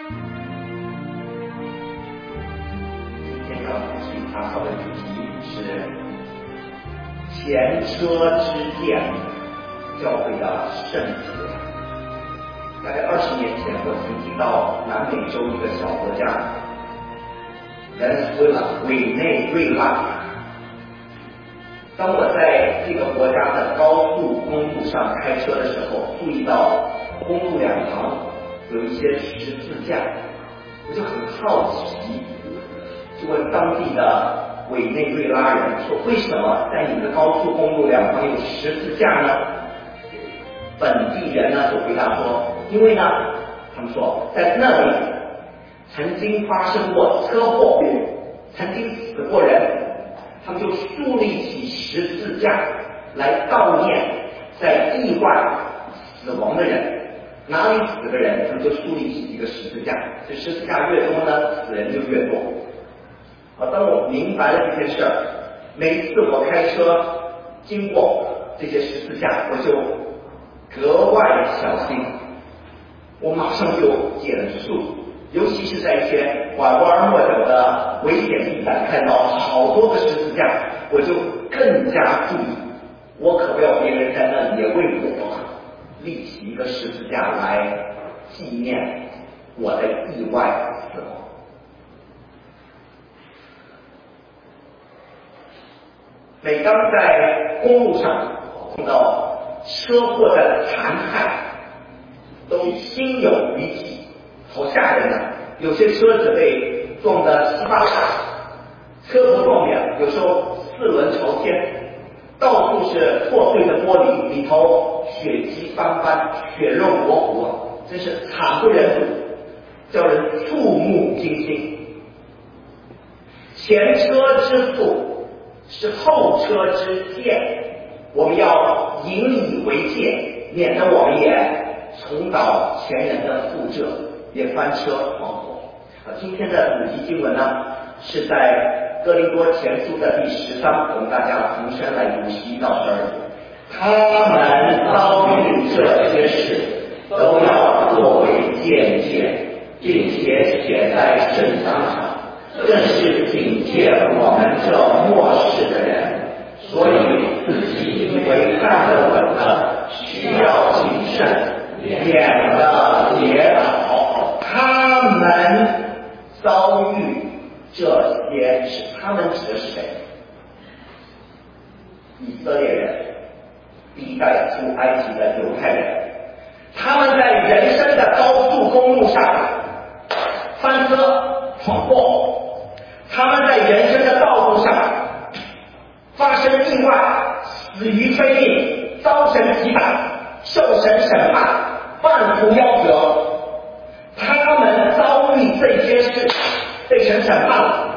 今天要去探讨的主题是前车之鉴，教会的圣子。大概20年前，我曾经到南美洲一个小国家委内瑞拉。当我在这个国家的高速公路上开车的时候，注意到公路两旁有一些十字架，我就很好奇，就问当地的委内瑞拉人说：“为什么在你的高速公路两旁有十字架呢？”本地人呢就回答说：“因为呢，他们说在那里曾经发生过车祸，曾经死过人，他们就树立起十字架来悼念在意外死亡的人。哪里死个人，他们就树立起一个十字架。这十字架越多呢，死人就越多。”当我明白了这件事儿，每一次我开车经过这些十字架，我就格外小心，我马上就减速，尤其是在一些拐弯抹角的危险地带，看到好多个十字架，我就更加注意，我可不要别人在那里也为我立起一个十字架来纪念我的意外死亡。每当在公路上碰到车祸的残害，都心有余悸，好吓人啊！有些车子被撞得稀巴烂，车头撞脸，有时候4轮朝天，到处是破碎的玻璃，里头血迹斑斑，血肉模糊，真是惨不忍睹，叫人触目惊心。前车之覆是后车之鉴，我们要引以为戒，免得我们也重蹈前人的覆辙，也翻车闯祸。今天的主题经文呢，是在哥林多前书的第10章，我们大家同声来读11到12节。他们遭遇这些事，都要作为见解，并且写在圣章上，更是警戒我们这末世的人，所以自己以为站得稳的，需要谨慎，免得跌倒。他们遭遇这些事，他们指的是谁？以色列人，第一代出埃及的犹太人，他们在人生的高速公路上翻车闯祸，他们在人生的道路上发生意外，死于非命，遭神击打，受神审判，半途夭折。他们遭遇这些事，被神审判了，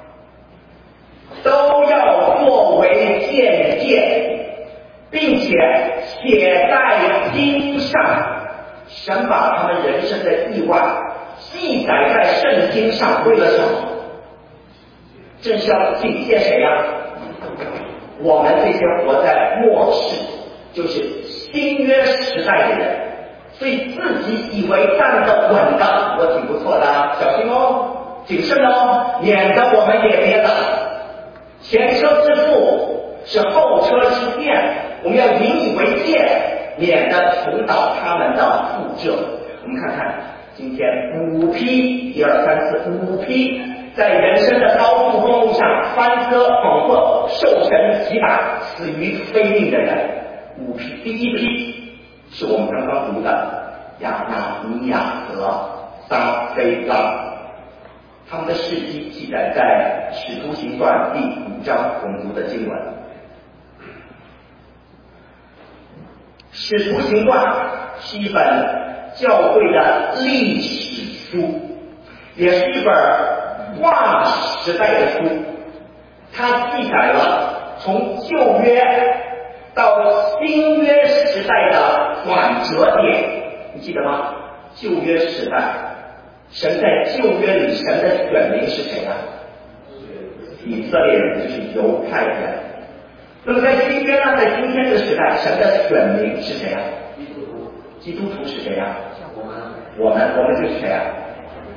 都要作为见解，并且写在经上。神把他们人生的意外记载在圣经上，为了什么？正是要警戒谁呀？我们这些活在末世，就是新约时代的人，所以自己以为站得稳的，我挺不错的，小心哦，谨慎哦，免得我们也跌倒。前车之覆是后车之鉴，我们要引以为戒，免得重蹈他们的覆辙。我们看看今天5批，1、2、3、4，5批在人生的高速公路上翻车闯祸，受神击打，死于非命的人。5批，第一批是我们刚刚读的亚纳尼亚和撒非拉，他们的事迹记载在《使徒行传》第5章我们读的经文。《使徒行传》是一本教会的历史书，也是一本划时代的书，它记载了从旧约到新约时代的转折点，你记得吗？旧约时代，神在旧约里神的选民是谁呀？以色列人，就是犹太人。那么在新约呢，在今天这个时代，神的选民是谁呀？基督徒是谁呀？我们就是谁呀？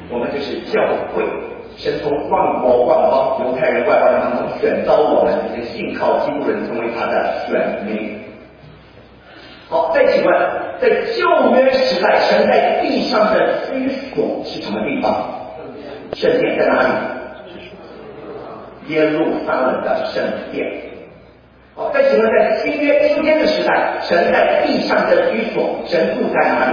我们就是教会。神从万国万邦、犹太人、外邦人当中选召我们，这些信靠基督人成为他的选民。好，再请问，在旧约时代，神在地上的居所是什么地方？圣殿在哪里？耶路撒冷的圣殿。好，再请问，在新约今天的时代，神在地上的居所，神住在哪里？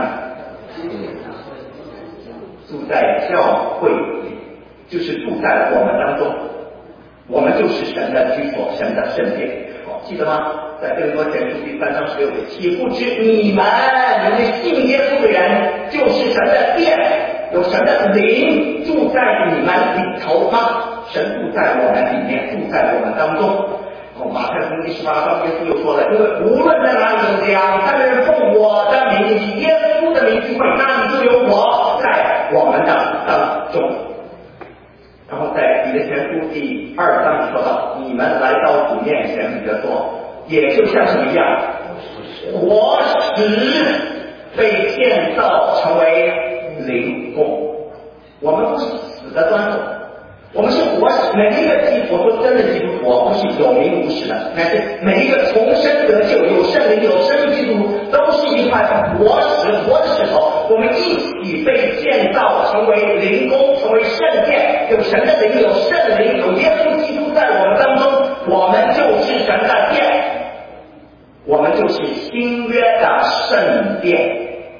住在教会里，就是住在我们当中，我们就是神的居所，神的圣殿。好，记得吗？在哥林多前书第3章16节，岂不知你们信耶稣的人，就是神的殿，有神的灵住在你们里头吗？神住在我们里面，住在我们当中。马太福音18章，耶稣又说了，因为无论在哪里有2、3个人奉我的名，以耶稣的名聚会，那里就有我在我们的当中。然后在彼得前书第2章说到，你们来到主面前，彼得说，也就像什么一样，活石被建造成为灵宫。我们不是死的端坐，我们是活石。每一个基督徒，我说真的基督徒，不是有名无实的，乃是每一个重生得救、有圣灵、有生命基督徒，都是一块活石，活的石头。我们一起被建造成为灵宫，成为圣殿，有神的灵，有圣灵，有耶稣基督在我们当中，我们就是神的殿，我们就是新约的圣殿。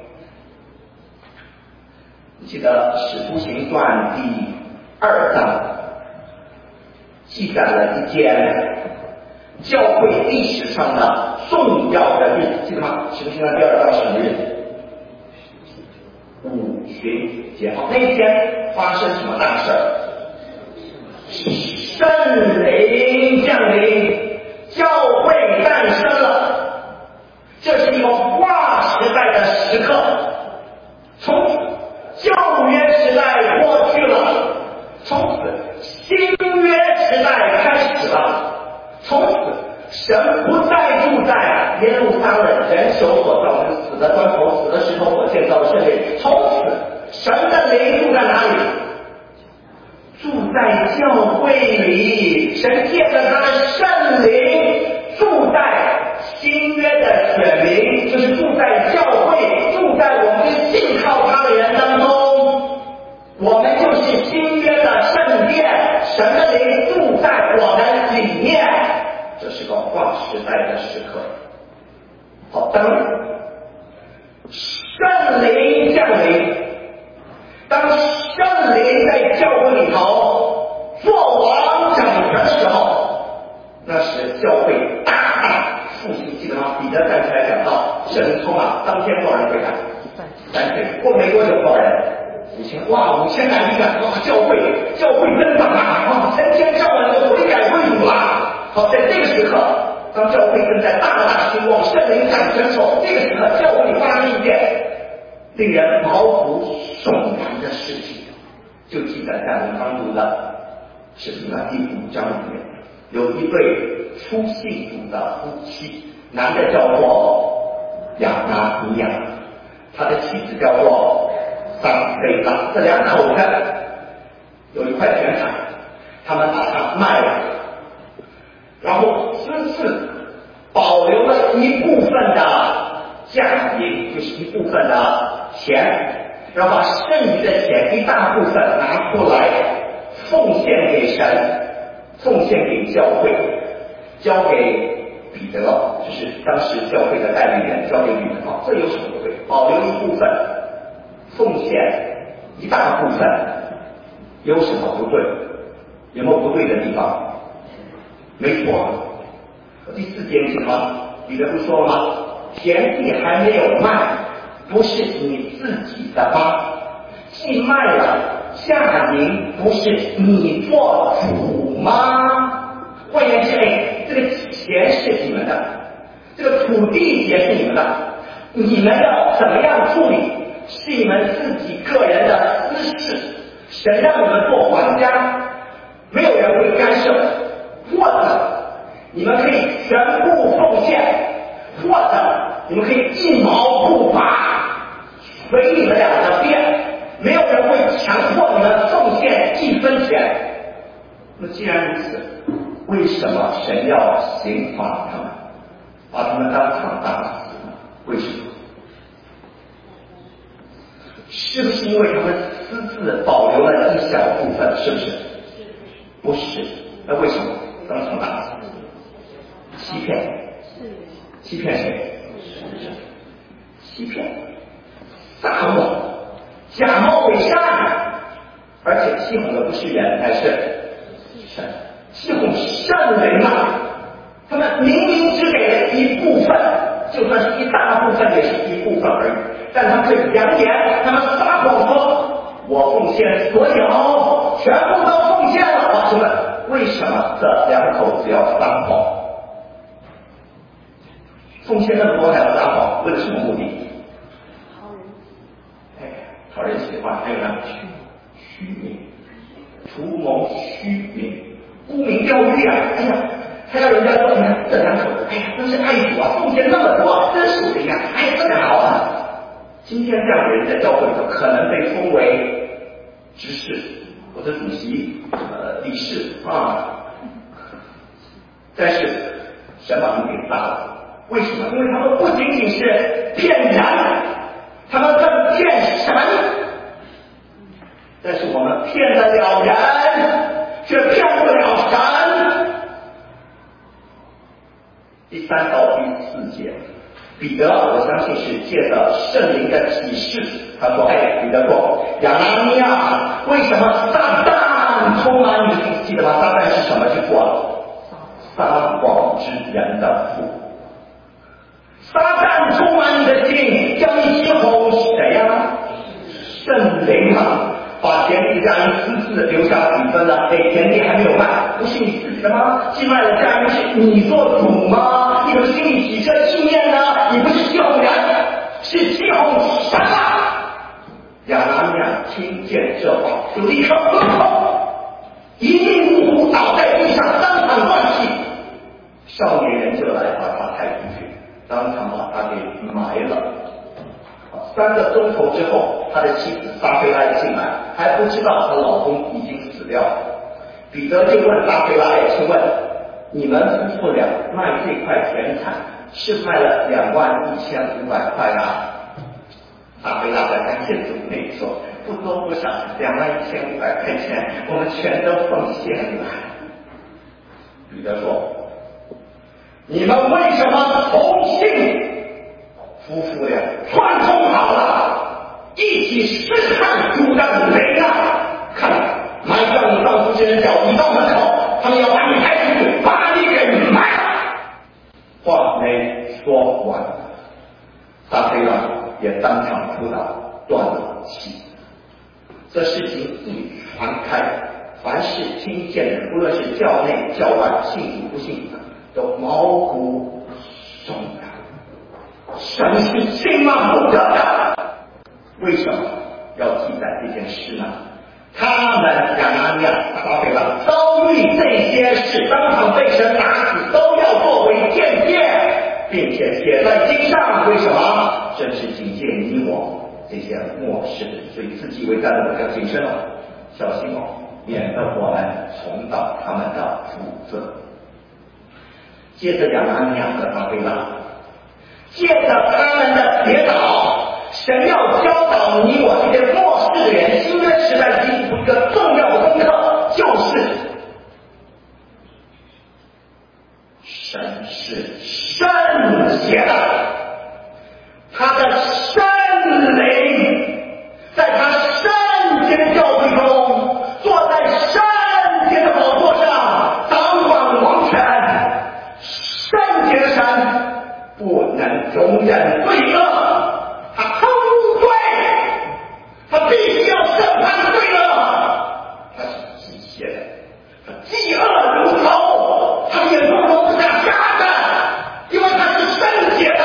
记得《使徒行传》第2章记载了一件教会历史上的重要的日子，记得吗？《使徒行传》第2章什么日子？五旬节。好，那一天发生什么大事儿？圣灵降临，教会诞生了。这是一个划时代的时刻。从此旧约时代过去了，从此新约时代开始了。从此神不再住在耶路撒冷人手所造成死的砖头、死的石头所建造的圣殿，从此神的灵住在哪里？住在教会里。神借着他的圣灵住在新约的选民，就是住在教会，住在我们信靠他的人当中。我们就是新约的圣殿，神的灵住在我们里面。这是个划时代的时刻。好，当圣灵降临，当圣灵在教会里头做王掌权的时候，那时教会大大复兴。记得吗？彼得站起来讲到，圣灵充满，当天多少人回答？3000。过没多久多少人？5000。哇，5000来一个，哇，教会增长啊！哇，成千上万的悔改归主啊！好，在这个时刻，当教会正在大大兴旺，圣灵掌权的时候，这个时刻教会里发生一件令人毛骨悚然的事情，就记载在我们刚读的使徒行传第5章里面，有一对初信主的夫妻，男的叫做亚拿尼亚，他的妻子叫做撒非拉，这两口子有一块田产，他们把它卖了，然后私自保留了一部分的价银，就是一部分的钱，然后把剩余的钱一大部分拿出来奉献给神，奉献给教会，交给彼得，就是当时教会的代理人，交给彼得。这有什么不对？保留一部分，奉献一大部分，有什么不对？有没有不对的地方？没错。第4节什么？彼得不说了吗？田地还没有卖，不是你自己的吗？既卖了，价银不是你做主吗？换言之，这个钱是你们的，这个土地也是你们的，你们要怎么样处理，是你们自己个人的私事。神让你们做皇家，没有人会干涉，或者你们可以全部奉献，或者你们可以一毛不拔，随你们俩的便，没有人会强迫你们奉献1分钱。那既然如此，为什么神要刑罚他们，把他们当场打死呢？为什么？是不是因为他们私自保留了一小部分？是不是？不是。那为什么当场打死？欺骗。欺骗谁？欺骗。撒谎，假冒伪善，而且欺哄的不是人，乃是神。欺哄圣灵啊！他们明明只给了一部分，就算是一大部分，也是一部分而已。但他们却扬言，他们撒谎说：“我奉献所有，全部都奉献了。”老师们，为什么这2口子要撒谎？奉献那么多还要撒谎，为了什么目的？讨人喜欢，还有呢，虚名，图谋虚名，沽名钓誉啊！哎呀，还要人家说，你看这2口子，哎呀，真是爱主啊，奉献那么多，真属灵啊！哎，这个好啊！今天这样的人在教会里头可能被封为执事或者主席、理事啊，但是神把他们给杀了。为什么？因为他们不仅仅是骗人，他们更骗神。但是我们骗得了人，却骗不了神。第3到第4节，彼得我相信是借着圣灵的启示，他说：“哎，彼得说，亚拿尼亚，为什么撒旦充满你？记得吗？撒旦是什么去做？撒谎之人的父。撒旦充满你的心，叫你欺哄谁呀？圣灵啊！把田地家人私自留下几分了，田地还没有卖，不是你自己的吗？既卖了家人，是你做主吗？你怎么心里起这意念呢？你不是欺哄人，是欺哄神啊！”亚拿尼亚听见这话，就立刻昏头，一命呜呼倒在地上，当场断气。少年人就来把他抬出去，当场把他给埋了。3个钟头之后，他的妻子撒非拉也进来，还不知道她老公已经死掉了。彼得就问撒非拉也：“请问你们夫妇俩卖这块田产是卖了21500块啊？”撒非拉的感谢主内说：“不多不少，21500块钱，我们全都奉献了。”彼得说：“你们为什么同性夫妇俩串通好了，一起试探主的灵啊！看，埋葬你丈夫之人脚已到门口，他们要把你抬出去，把你给埋了。”话没说完，撒非拉也当场扑倒，断了气。这事情一传开，凡是听见的，不论是教内教外，信主不信主的，都毛骨悚然。神是轻慢不得的。为什么要记载这件事呢？他们亚拿尼亚、撒非拉遭遇这些事，当场被神打死，都要作为见证，并且写在经上。为什么？正是警戒你我这些末世，所以自己为战的要谨慎了，小心哦，免得我们重蹈他们的覆辙。接着亚拿尼亚和撒非拉，借着他们的跌倒，神要教导你我这些末世的人，新约时代基督徒一个重要的功课，就是神是圣洁的，他的圣灵在他圣洁的教会中，坐在圣洁的宝座上，掌管王权。圣洁的神不能容忍罪恶，他恨恶罪，他必须要审判罪恶。他是极邪的，他嫉恶如仇，他眼中容不下瞎子，因为他是圣洁的。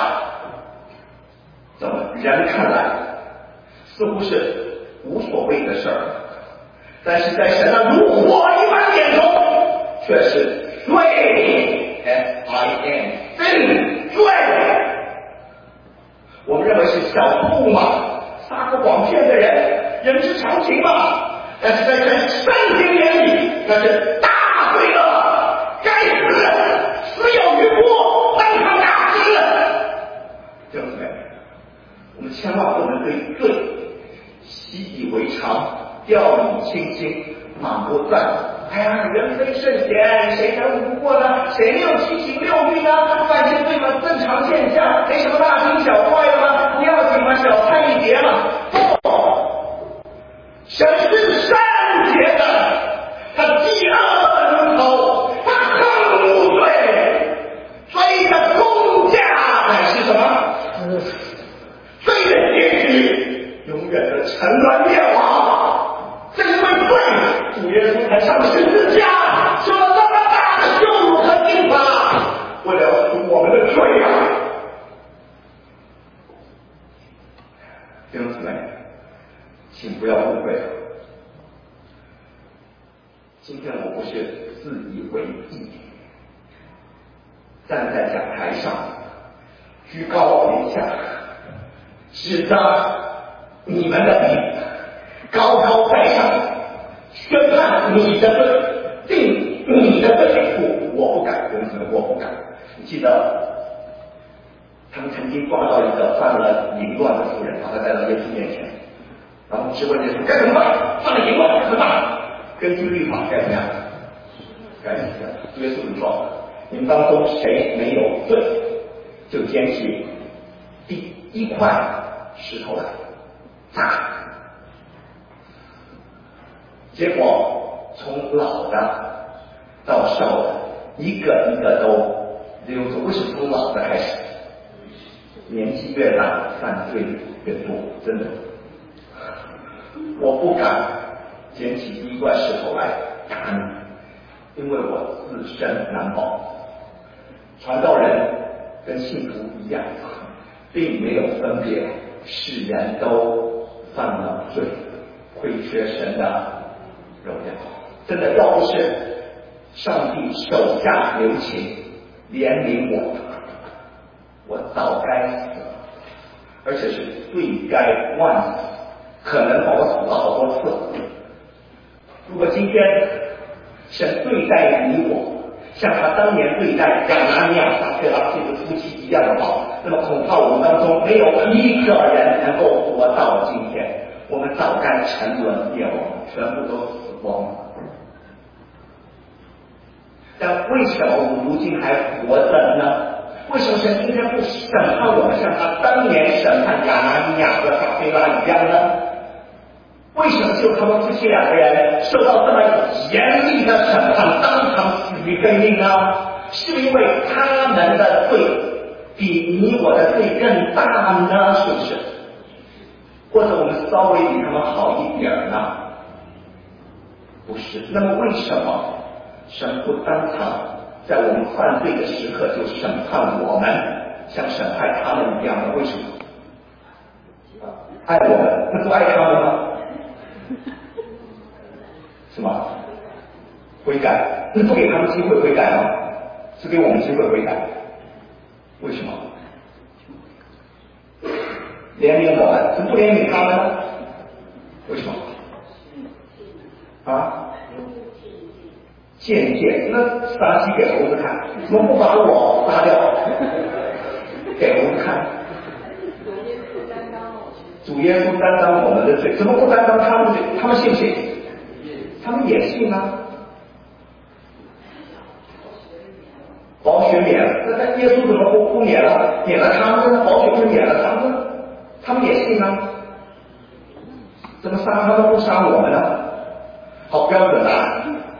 怎么人看来似乎是无所谓的事儿，但是在神的如火一般眼中却是罪。S-I-N 罪，我们认为是小动物嘛，撒个谎骗的人， 人之常情嘛。但是在圣经眼里，那是大罪恶，该死，死有余辜，当场打死。弟兄姊妹，我们千万不能对罪习以为常，掉以轻心，满不在乎。哎呀，人非圣贤，谁能无过呢？谁没有七情六欲呢？犯些罪嘛，正常现象，没什么大惊小怪的吗？不要紧嘛，小菜一碟嘛。不，神是圣洁的，他嫉恶如仇，他恨恶罪，罪的工价乃是什么？罪的结局永远的沉沦灭亡。正因为罪，主耶稣才上十字架，受了那么大的羞辱和刑罚，为了赎我们的罪啊！弟兄姊妹，请不要误会了。今天我不是自以为意，站在讲台上居高临下，指着你们的名，高高在上，宣判你的罪，定你的罪。我不敢，我不敢。你记得，他们曾经抓到一个犯了淫乱的妇人，把他带到耶稣面前，然后质问耶稣该怎么办？犯了淫乱怎么办？根据律法该怎么样？该怎么样？耶稣怎么说？你们当中谁没有罪，就捡起第一块石头来砸。结果从老的到少的，一个一个都溜走。为什么从老的开始？年纪越大，犯罪越多，真的。我不敢捡起第一块石头来打你，因为我自身难保。传道人跟信徒一样，并没有分别，世人都犯了罪，亏缺神的荣耀。真的，要不是上帝手下留情怜悯我早该死了，而且是罪该万死，可能我死了好多次。如果今天神对待你我，像他当年对待亚拿尼亚、撒非拉这对夫妻一样的好，那么恐怕我们当中没有一个人能够活到今天，我们早该沉沦灭亡，全部都死光了。但为什么我们如今还活着呢？为什么神今天不审判我们，像他当年审判亚拿尼亚和撒非拉一样呢？为什么就他们夫妻两个人受到这么严厉的审判，当场死于非命呢？是因为他们的罪比你我的罪更大呢？是不是？或者我们稍微比他们好一点呢？不是。那么为什么神不当场在我们犯罪的时刻就审判我们，像审判他们一样的？为什么？爱我们，那不爱他们吗？是吗？悔改，那不给他们机会悔改吗？是给我们机会悔改。为什么？怜悯我们，是不怜悯他们呢？为什么？啊？见解，那杀鸡给猴子看，怎么不把我杀掉？给猴子看。主耶稣担当我们的罪，怎么不担当他们的罪？他们信不信？他们也信啊。保血免了，那耶稣怎么不免了？免了他们呢？保血不免了他们呢？他们也信啊。怎么杀他们不杀我们呢？好标准啊！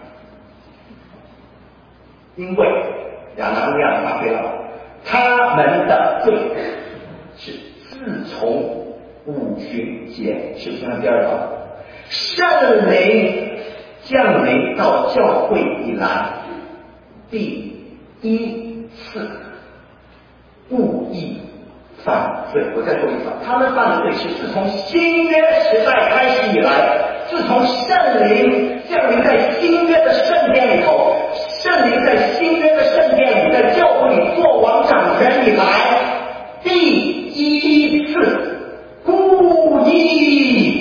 因为亚拿尼亚、撒非拉，他们的罪是自从五旬节，是不是看第二章？圣灵降临到教会以来，第一次故意犯罪。我再说一次，他们犯的罪是自从新约时代开始以来，自从圣灵降临在新约的圣殿里头，圣灵在新约的圣殿里，在教会里做王掌权以来，第一次故意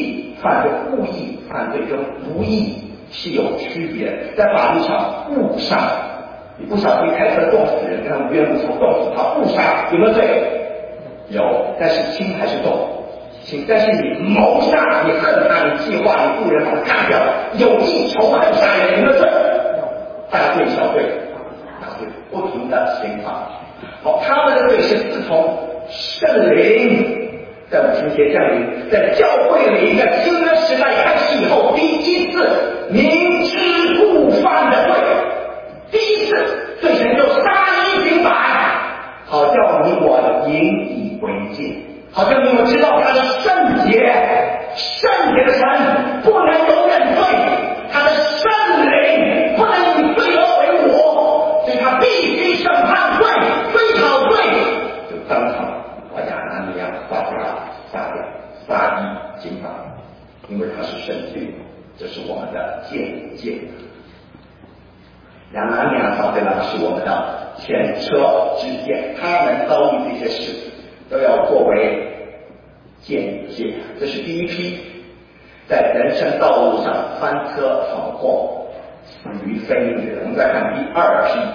犯罪故意犯罪跟无意是有区别，在法律上误杀，你不小心开车撞死人，跟他无缘无故撞死他，误杀有没有罪？有，但是轻还是重？轻。但是你谋杀，你恨他，你计划，你雇人把他干掉，有意筹划杀人，有没有罪？大罪小罪，大罪，不同的刑罚。好，他们的罪是自从圣灵在五旬节降临，在教会里的新约时代开始以后，第一次明知故犯的罪，第一次罪神就杀一儆百，好叫你我引以为戒，好像你们知道他的圣洁，圣洁的神不能容忍罪，他的圣灵不能以罪恶为我，所以他必须审判罪，追讨罪，就当场把亚拿尼亚杀掉，杀一儆百，因为他是圣君，这是我们的见解。亚拿尼亚、撒非拉是我们的前车之鉴，他们遭遇这些事都要作为见解。这是第一批在人生道路上翻车闯祸死于非命的人。我们再看第二批，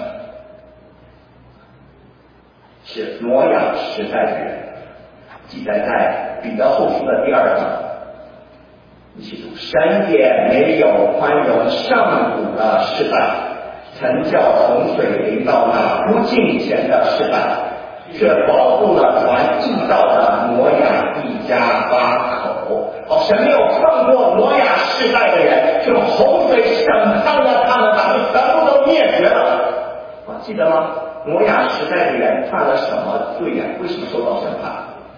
是挪亚时代的人，记载在彼得后书的第2章。一起读：神也没有宽容上古的世代，曾叫洪水临到那不敬虔的世代，却保护了传义道的挪亚一家8口。神没有放过挪亚世代的人，用洪水审判了他们，把他们全部都灭绝了。记得吗？挪亚时代的人犯了什么罪呀？为什么受到审判？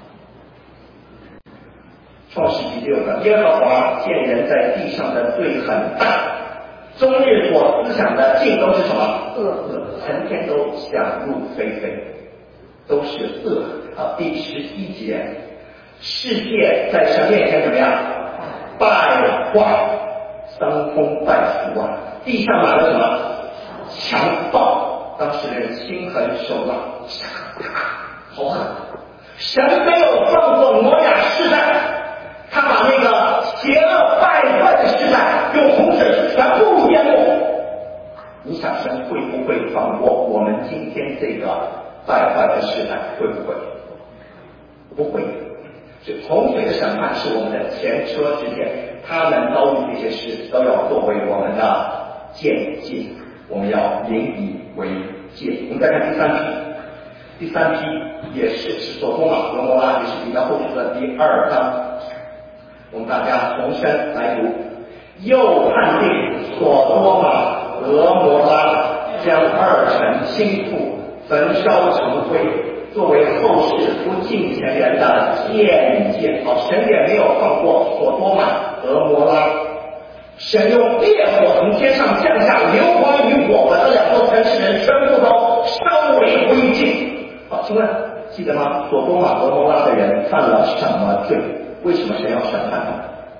创世纪6章，耶和华见人在地上的罪很大，终日所思想的尽都是什么？恶，成天都想入非非，都是恶。第11节，世界在神面前怎么样？败坏，伤风败俗啊！地上满了什么？强暴，当时人心狠手辣，好狠！神没有放过挪亚世代，他把那个邪恶败坏的世代用洪水全部淹没。你想神会不会放过我们今天这个败坏的世代？会不会？不会。所以洪水的审判是我们的前车之鉴，他们遭遇这些事都要作为我们的见解，我们要引以为戒。我们再看第三批也是所多玛、蛾摩拉，也是彼得后书的第2章。我们大家重申来读：又判定所多玛、蛾摩拉，将2城倾覆，焚烧成灰，作为后世不敬虔人的见解。神也没有放过所多玛、蛾摩拉，神用烈火从天上降下，硫磺与火，把这2座城市人全部都烧为灰烬。请问记得吗？所多玛、蛾摩拉的人犯了什么罪？为什么神要审判他们？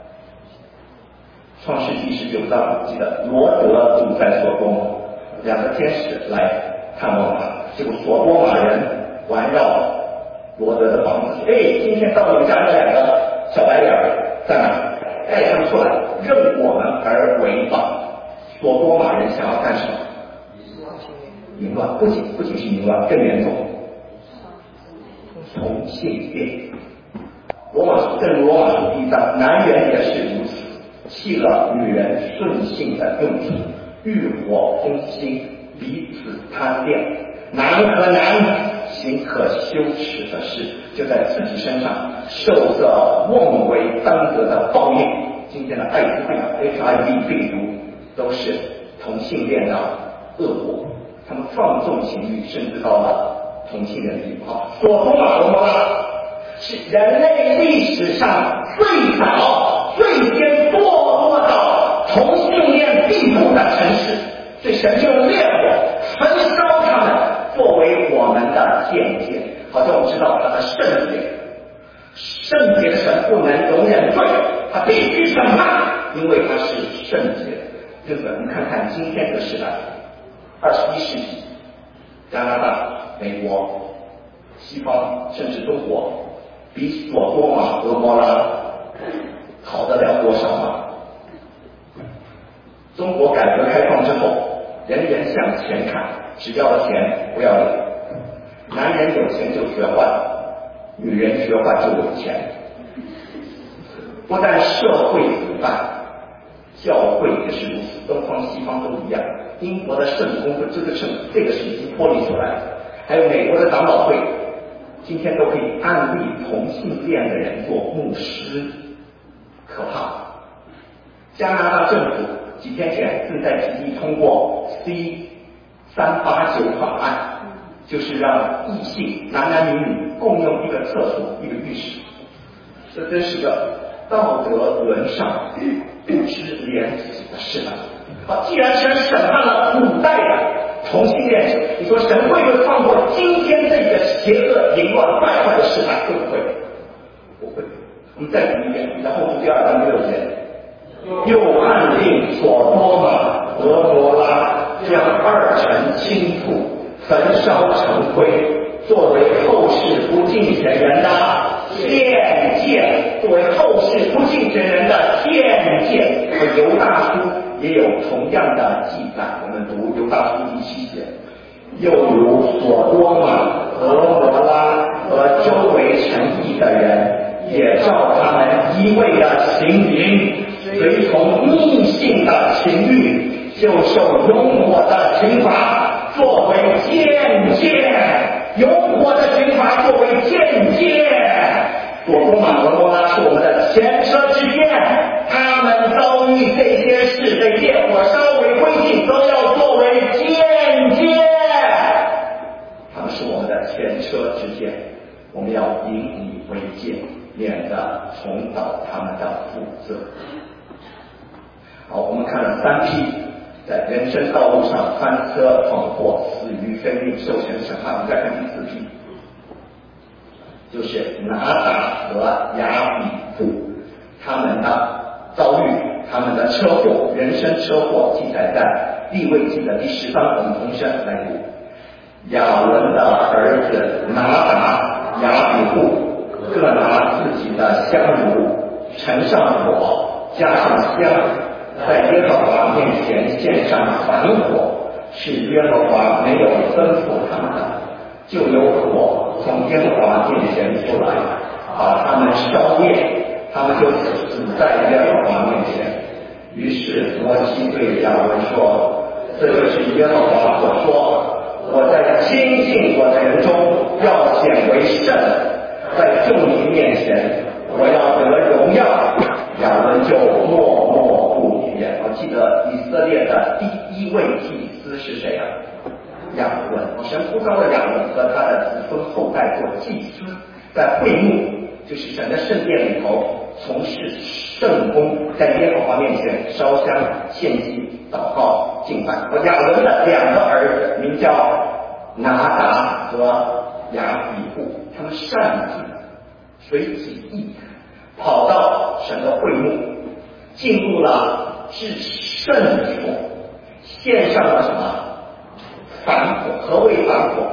创世纪19章，记得罗德住在所多玛，2个天使来探望他，结果所多玛人环绕罗德的房子，今天到你们家那2个小白脸在哪？带他们出来，任我们而为吧。所多玛人想要干什么？淫乱，不仅是淫乱，更严重，同性恋。罗马书第1章，男人也是如此，弃了女人顺性的用处，欲火攻心，彼此贪恋，男和男行可羞耻的事，就在自己身上受着妄为当得的报应。今天的艾滋病、HIV 病毒都是同性恋的恶果，他们放纵情欲，甚至到了同性恋的地步。所多玛、蛾摩拉是人类历史上最早、最先堕落到同性恋地步的城市，所以神用烈火焚烧他们，作为我们的见解，好像我们知道他的圣洁。圣洁的神不能容忍罪，他必须审判，因为他是圣洁。这个你看看今天的时代，21世纪，加拿大、美国、西方甚至中国，比所多玛、蛾摩拉好得了多多少吗？中国改革开放之后，人人向前看，只要钱不要脸。男人有钱就学坏，女人学坏就有钱。不但社会腐败，教会也是如此，东方西方都一样。英国的圣公会这个是已经脱离出来了，还有美国的长老会，今天都可以安立同性恋的人做牧师，可怕。加拿大政府几天前正在极力通过 C389 法案，就是让异性男女共用一个厕所一个浴室，这真是个道德沦丧不知廉耻的事了。好，既然神审判了古代的同性恋者，你说神会不会放过今天这个邪恶淫乱败坏的时代？会不会？不会。我们再读一遍，然后读第2章6节。又判定所多玛、俄摩拉将2城倾覆，焚烧成灰，作为后世不敬虔人的见解，作为后世不敬虔人的见解。犹大书也有同样的记载，我们读犹大书第7节。又如所多玛、俄摩拉和周围城邑的人，也照他们一味的行淫，随从逆性的情欲，就受永火的刑罚作为见解，永火的刑罚作为见解。所多玛、俄摩拉是我们的前车之鉴，他们遭遇这些事被烈火烧为灰烬，都要作为见解。他们是我们的前车之鉴，我们要引以为戒，免得重蹈他们的覆辙。好，我们看了3批在人生道路上翻车闯祸、死于非命、受神审判。我们再看第4批，就是拿达和亚比布他们的遭遇，他们的车祸，人生车祸记载在利未记的第10章，我们同声来读。亚伦的儿子拿达、亚比布各拿自己的香炉，盛上火，加上香，在耶和华面前献上反火，是耶和华没有吩咐他们的，就有火从耶和华面前出来，把他们烧灭，他们就死在耶和华面前。于是摩西对亚伦说：“这就是耶和华所说，我在亲近我的人中要显为圣，在众民面前我要得荣耀。”亚伦就默默不言。我记得以色列的第1位祭司是谁啊？亚伦。神呼召了亚伦和他的子孙后代做祭司，在会幕，就是神的圣殿里头从事圣工，在耶和华面前烧香献祭、祷告、敬拜。亚伦的2个儿子名叫拿达和亚比布，他们擅自随己意跑到神的会幕，进入了至圣所，献上了什么？反火。何谓反火？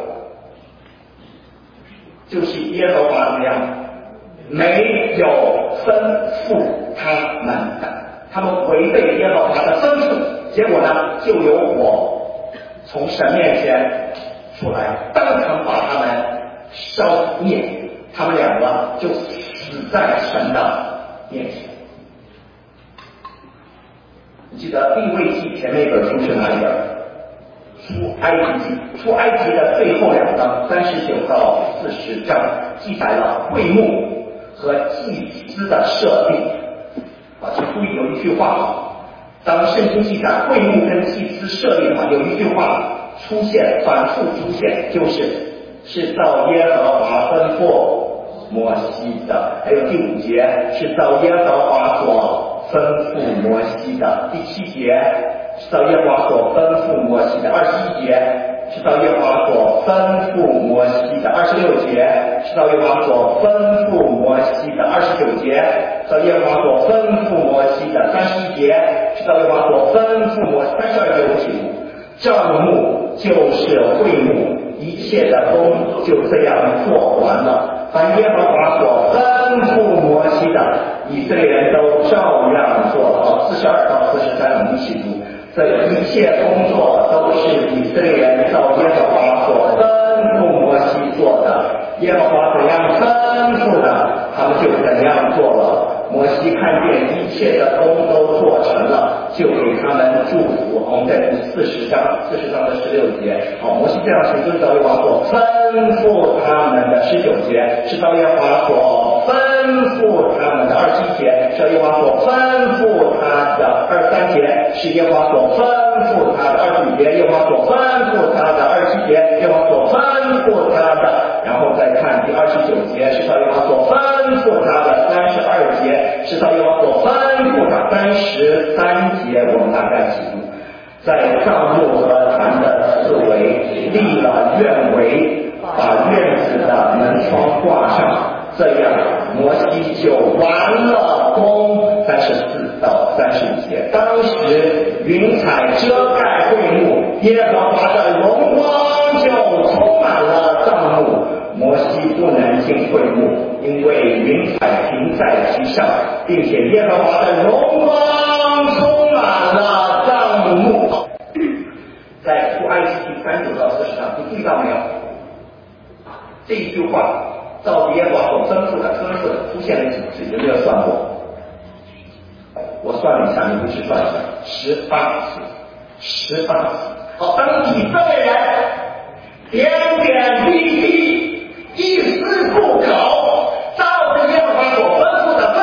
就是耶和华怎么样？没有吩咐他们的，他们违背耶和华的吩咐，结果呢，就有火从神面前出来，当场把他们烧灭，他们2个就死在神的面前。你记得利未记前面一本书是哪一本？出埃及记。出埃及的最后2章39到40章记载了会幕和祭司的设立。请注意有一句话，当圣经记载会幕跟祭司设立的话，有一句话出现，反复出现，是照耶和华吩咐摩西的。还有第5节是照耶和华所吩咐摩西的，第7节是照耶和华所吩咐摩西的，21节是照耶和华所吩咐摩西的，26节是照耶和华所吩咐摩西的，29节是照耶和华所吩咐摩西的，31节是照耶和华所吩咐摩西，32节我记住，帐幕就是会幕，一切的工就这样做完了。凡耶和华所吩咐摩西的，以色列人都照样起读，这一切工作都是以色列人照耶和华所吩咐摩西做的，耶和华怎样吩咐的，他们就怎样做了。摩西看见一切的工都做成了，就给他们祝福。我们再读40章的16节。摩西这样行，就是照耶和华所吩咐他们的19节，是照耶和华所吩咐他们的27节，是耶和华所吩咐他的23节，是耶和华所吩咐他的25节，耶和华所吩咐他的27节，耶和华所吩咐他的，然后再看第29节，是照耶和华所吩咐他的32节。是照耶和华所吩咐的33节，我们大概记住，在帐幕和坛的四围立了院围，把院子的门窗挂上，这样摩西就完了工。34到35节，当时云彩遮盖会幕，耶和华的荣光就充满了帐幕，摩西不能进会幕，因为云彩停在其上，并且耶和华的荣光充满了帐幕。在出埃及记39到40章，你注意到没有？这一句话照耶和华所吩咐的出现了几次？有没有算过？我算了一下，你不去算一下，18次。当以色列人点点滴滴一丝不苟，照着耶和华所吩咐的，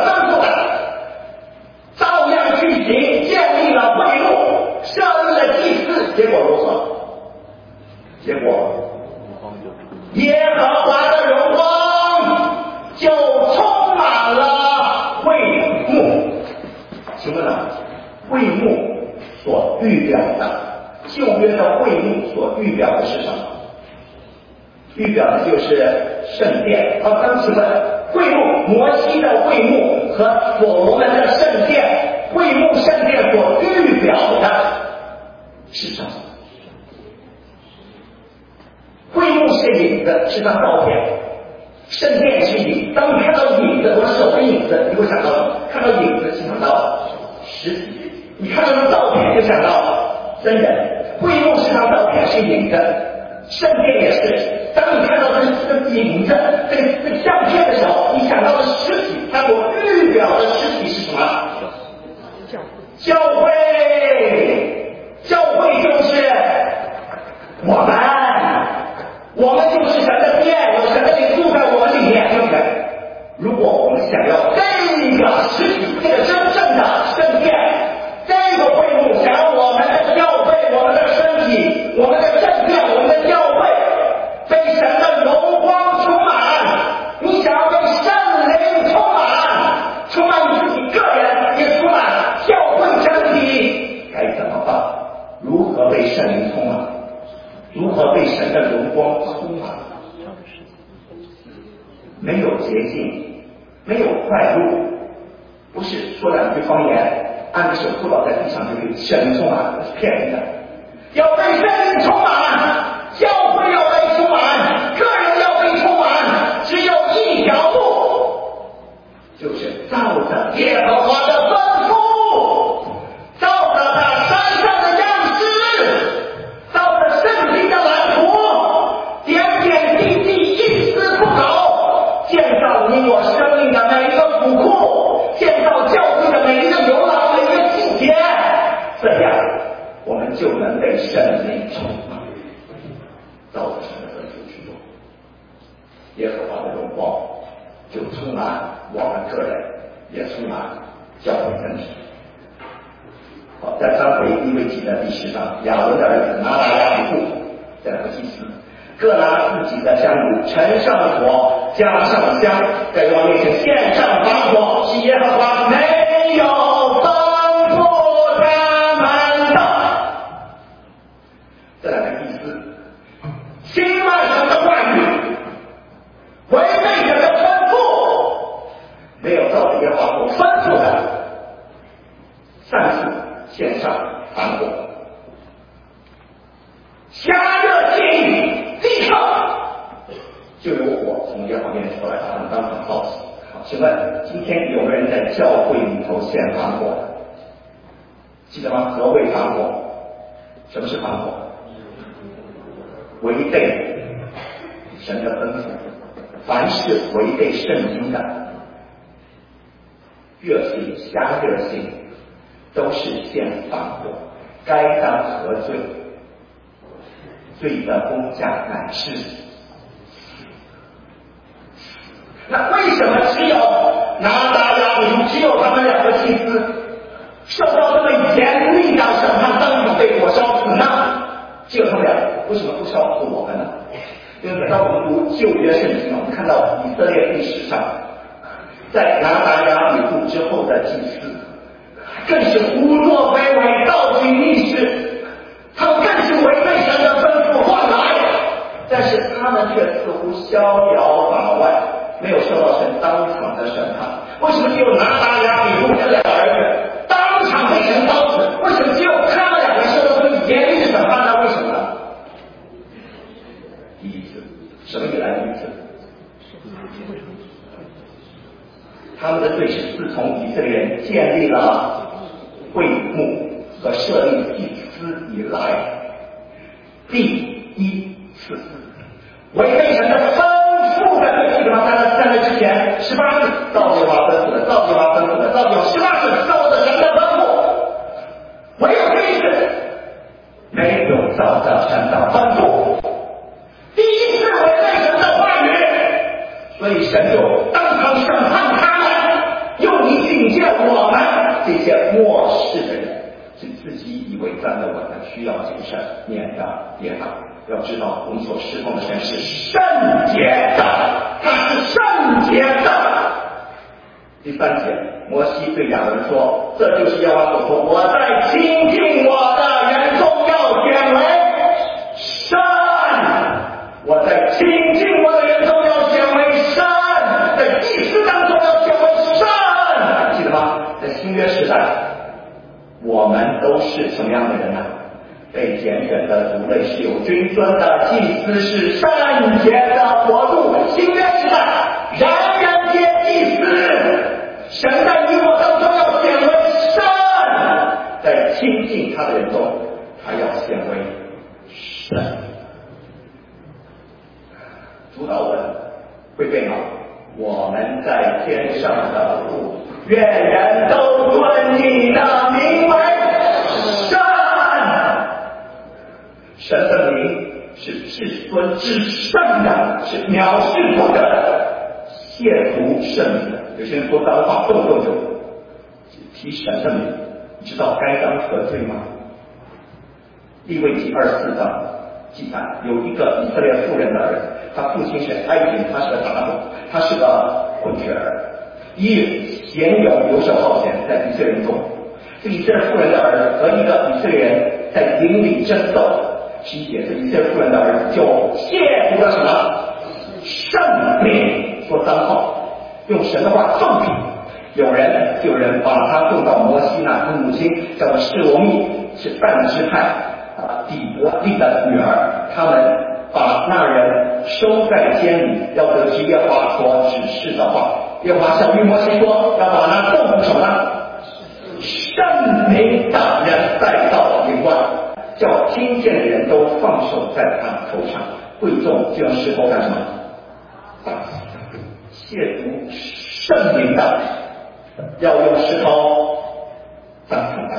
照样去行，建立了会幕，设立了祭司，结果如何？结果耶和华的荣光就充满了会幕。请问会幕所预表的，旧约的会幕所预表的是什么？预表的就是圣殿。请问会幕，摩西的会幕和所罗门的圣殿，会幕圣殿所预表的是什么？会幕是影子，是张照片；圣殿是影。当你看到影子，我手的影子，你会想到什么？看到影子，想到实体；你看到照片，就想到真人。会幕是张照片，是影子；圣殿也是。当你看到这个影子、这个相片的时候，你想到的实体，它所预表的实体是什么？教会。教会就是我们就是神的殿，有神的灵住在我们里面，对不对？如果我们想要这个实体，这个真正的圣殿，这个会幕，想要我们的教会、我们的身体、我们的圣殿、我们的教会被神的荣光充满，你想要被圣灵充满你自己个人，也充满教会整体，该怎么办？如何被圣灵充满？如何被神的荣光充满？没有捷径，没有快路，不是说两句方言，按着手扑倒在地上就被圣灵充满，那是骗人的。要被圣灵充满，教会要被充满，个人要被充满，只有一条路，就是照着耶和华的吩咐，照着他山上的样式，照着圣经的蓝图，点点滴滴一丝不苟，建造你我生命的每一个府库，建造教会的每一个游廊、每一个祭典，这样我们就能被圣灵充满，照着神的吩咐去做，耶和华的荣光就充满我们个人，也充满教会整体。好，再翻回利未记的第10章，亚伦的儿子拿来2户，这2个祭司各拿自己的香炉，盛上火，加上香，在耶和华面前献上燔火，是耶和华没有吩咐他们的。这2个祭司轻慢神的话语，违背神的吩咐，没有照着耶和华所吩咐的善事献上燔火，加热戒律，立刻就有火从耶和华面前出来，把他们当场烧死。好，请问今天有没有人在教会里头献燔火的？ 记得吗？何谓反火？什么是反火？违背神的吩咐，凡是违背圣经的热心瞎热心，都是现反火，该当何罪？罪的工价乃是。那为什么只有拿达亚比户，只有他们两个祭司受到这么严厉的审判，当场被火烧死呢？只有他们俩，为什么不烧死我们呢？因为等到我们读旧约圣经，我们看到以色列历史上，在拿达亚比户之后的祭司，更是胡作非为、倒行逆施，他们更是违背神的吩咐换来，但是他们却似乎逍遥法外，没有受到神当场的审判。为什么只有拿达亚比户这两个儿子当场被神刀死？为什么只有他们两个受到这么严厉的审判呢？为什么呢？第一次，什么以来第一次？他们的罪是自从以色列人建立了会幕和设立祭司以来第一次违背神的吩咐的罪。记得吗？在那之前18次造耶和华吩咐的，造耶和华吩咐的，造耶和华18次照着神的吩咐，唯有这一次没有照着神的吩咐，第一次违背神的话语，所以神就当场审判他们，用以警戒我们这些末世的人，是自己以为站得稳的，需要谨慎，免得跌倒。要知道，我们所侍奉的神是圣洁的，他是圣洁的。第3节，摩西对亚伦说：“这就是耶和华所说，我在亲近我的人中要显为圣，我在亲近我的人中要显为圣，在祭司当中要显为圣。”记得吗？在新约时代，我们都是什么样的人呢？被拣选的族类，是有君尊的，祭司是圣洁的国度。新约时代，人人皆祭司，神在你我当中要显为圣，在亲近他的人中，他要显为圣。主导文会背吗？我们在天上的父，愿人都尊你的名为圣。神的名是至尊至圣的，是藐视不得、亵渎圣名的。有些人说脏话，动不动就提神的名，你知道该当何罪吗？利未记24章记载，有一个以色列妇人的儿子，他父亲是埃及人，他是个杂种，他是个混血儿，一日闲游游手好闲，在以色列人中，这以色列妇人的儿子和一个以色列人在营里争斗。7节，这以色列妇人的儿子就亵渎了什么圣名，说脏话，用神的话咒诅。有人把他送到摩西那，他母亲叫做示罗密，是但支派底伯利的女儿。他们把那人收在监里，要得知耶和华所指示的话。耶和华小谕摩西说，要把那咒诅什么呢？圣名的人带到营外，叫听见的人都放手在他头上，会众就用石头干什么？亵渎圣名的，要用石头当场打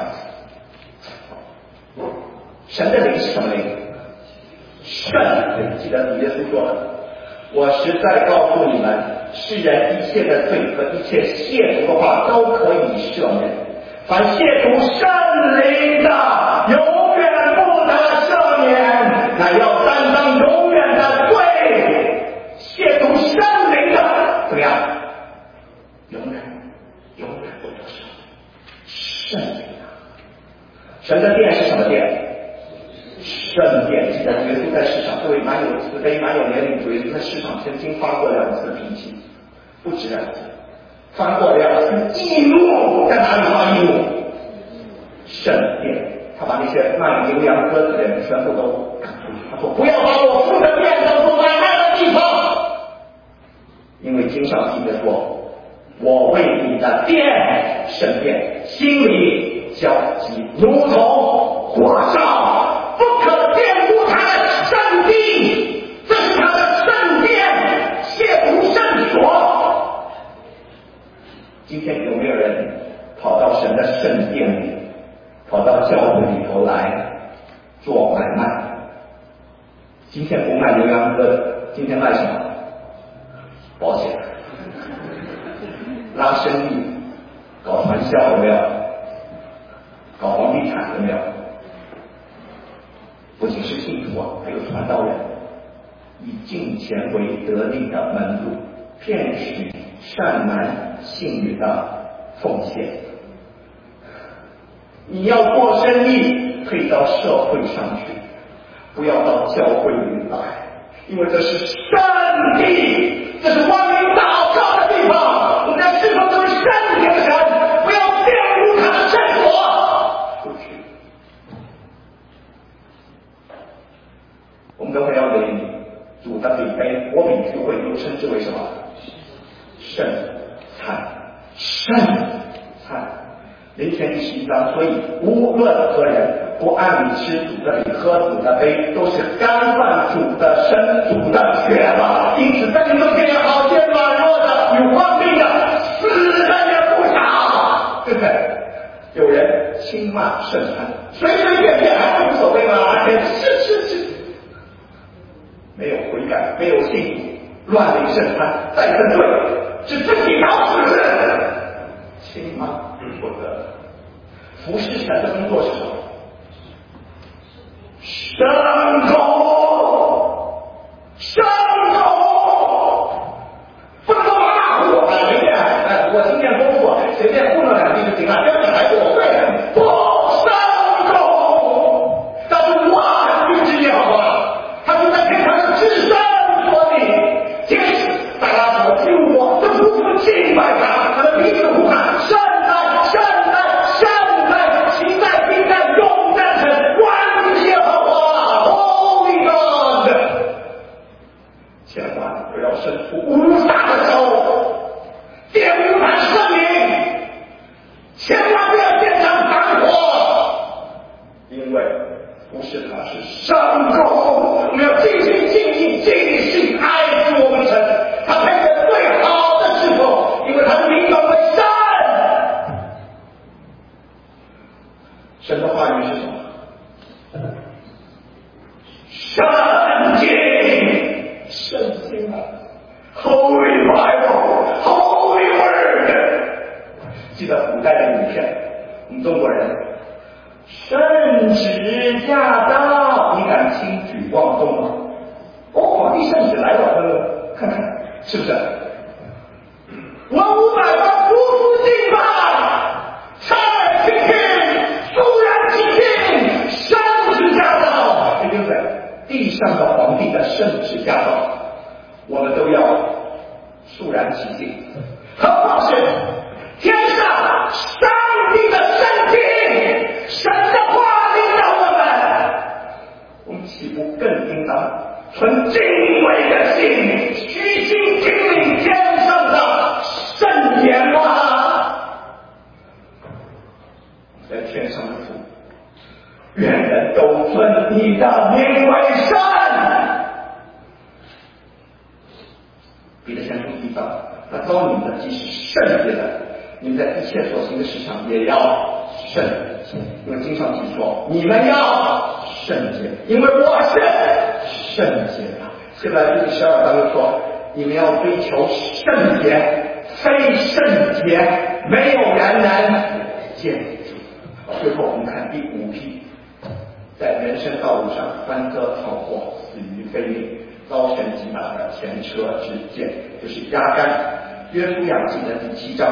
死。神的灵是什么灵？圣灵。记得主耶稣说的：“我实在告诉你们，世人一切的罪和一切亵渎的话都可以赦免，凡亵渎圣灵的，永远不得赦免，乃要担当永远的罪。亵渎圣灵的，怎么样？永远不得赦免。圣灵啊，神的殿是什么殿？圣殿。记得耶稣在世上，这位蛮有慈悲、蛮有怜悯主耶稣在世上曾经发过2次脾气，不止2次，发过2次易怒。在哪里发易怒？圣殿。他把那些卖牛羊鸽子的人全部都赶出去。他说：“不要把我父的殿当作买卖的地方，因为经上记着说，我为你的殿圣殿心里交集，如同火烧，不可玷污他的圣地，这是他的圣殿，亵渎圣所。今天有没有人跑到神的圣殿里，跑到教会里头来做买卖？今天不卖牛羊歌，今天卖什么？保险、拉生意、搞传销有没有？搞房地产有没有？不仅是信徒啊，还有传道人，以金钱为得利的门路，骗取善男信女的奉献。你要做生意，可以到社会上去，不要到教会里来，因为这是圣地，这是万民祷告的地方。我们要侍奉这位圣洁的神，不要玷污他的圣所。出去，我们都会要领主的礼杯，我比聚会都称之为什么？圣餐，圣餐。林前11章，所以无论何人不按理吃主的饼，喝主的杯，都是干犯主的身、主的血了。因此，在你中间有好些软弱的、有患病的、死的也不少，对不对？有人轻骂圣餐，随随便便还无所谓嘛，是，没有悔改，没有信主，乱领圣餐，再生罪，是自己找死。轻骂不得。服侍神的工作是什么？圣工，圣工，不能够马虎，随便，我经验丰富，随便糊弄两句就行了，不要还我会，不圣工，那是万军之言，好不好？他就在天上的至圣所里，天使在他所救我，这不服敬拜他，他的鼻子呼喊，圣哉，圣哉。千万不要伸出无杀的手，玷污他的圣名，千万不要现场反火，因为不是他是圣工，我们要尽心尽意尽心爱主我们的神，他配得最好的侍奉，因为他的名本为圣。神的话语是什么？圣经。圣经啊 ，Holy Bible，Holy Word。记得古代的影片，我们中国人圣旨驾到，你敢轻举妄动吗？皇帝圣旨来了，看看是不是？文武百官夫妇敬拜，蔡清平肃然起敬，圣旨驾到，对不对？地上的皇帝的圣旨驾到，我们都要肃然起敬。何况是天上上帝的圣经，神的话领导我们，我们岂不更应当存敬畏的心，虚心听领天上的圣言吗？在天上的父，愿人都尊你的名为圣。彼得前书提到，他告你们的既是圣洁的，你们在一切所行的事上也要圣洁，因为经上记说，你们要圣洁，因为我是圣洁的。现在第12章又说，你们要追求圣洁，非圣洁没有人能见主。最后我们看第5批，在人生道路上翻车逃祸，死于非命，遭神击打的前车之鉴，就是亚干。约书亚记的第7章，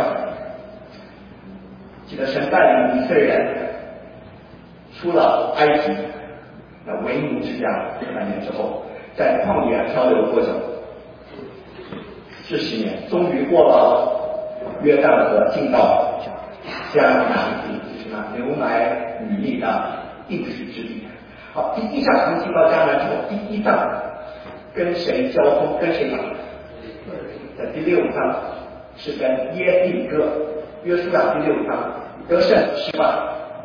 记得神带领以色列人出了埃及，那为奴之家3年之后，在旷野漂流多久？40年，终于过了约旦河，进到迦南地，就是那牛奶与蜜的应许之地。好，第一仗进到迦南之后，第1仗跟谁交锋？跟谁打？在第6章是跟耶利哥，约书亚第6章得胜失败，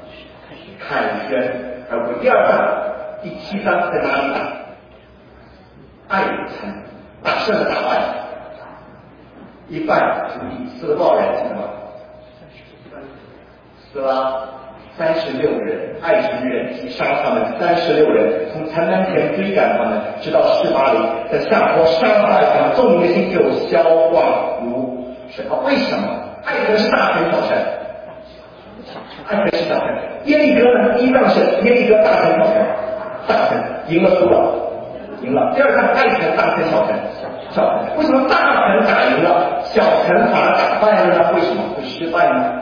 凯旋而归。第二仗，第7章在哪里打？爱城，打胜了打败，一败涂地，死了多少人？记得吗？死了36人，爱城人击杀他们36人，从城门前追赶他们，直到18里，在下坡杀害他们，众民的心就消化如水。为什么？爱城是大城小城？爱城是大城。耶利哥呢？第一仗是耶利哥大城小城，大城赢了输了。赢了。第二仗爱城大城小城，小城。为什么大城打赢了，小城反而打败了呢？为什么会失败呢？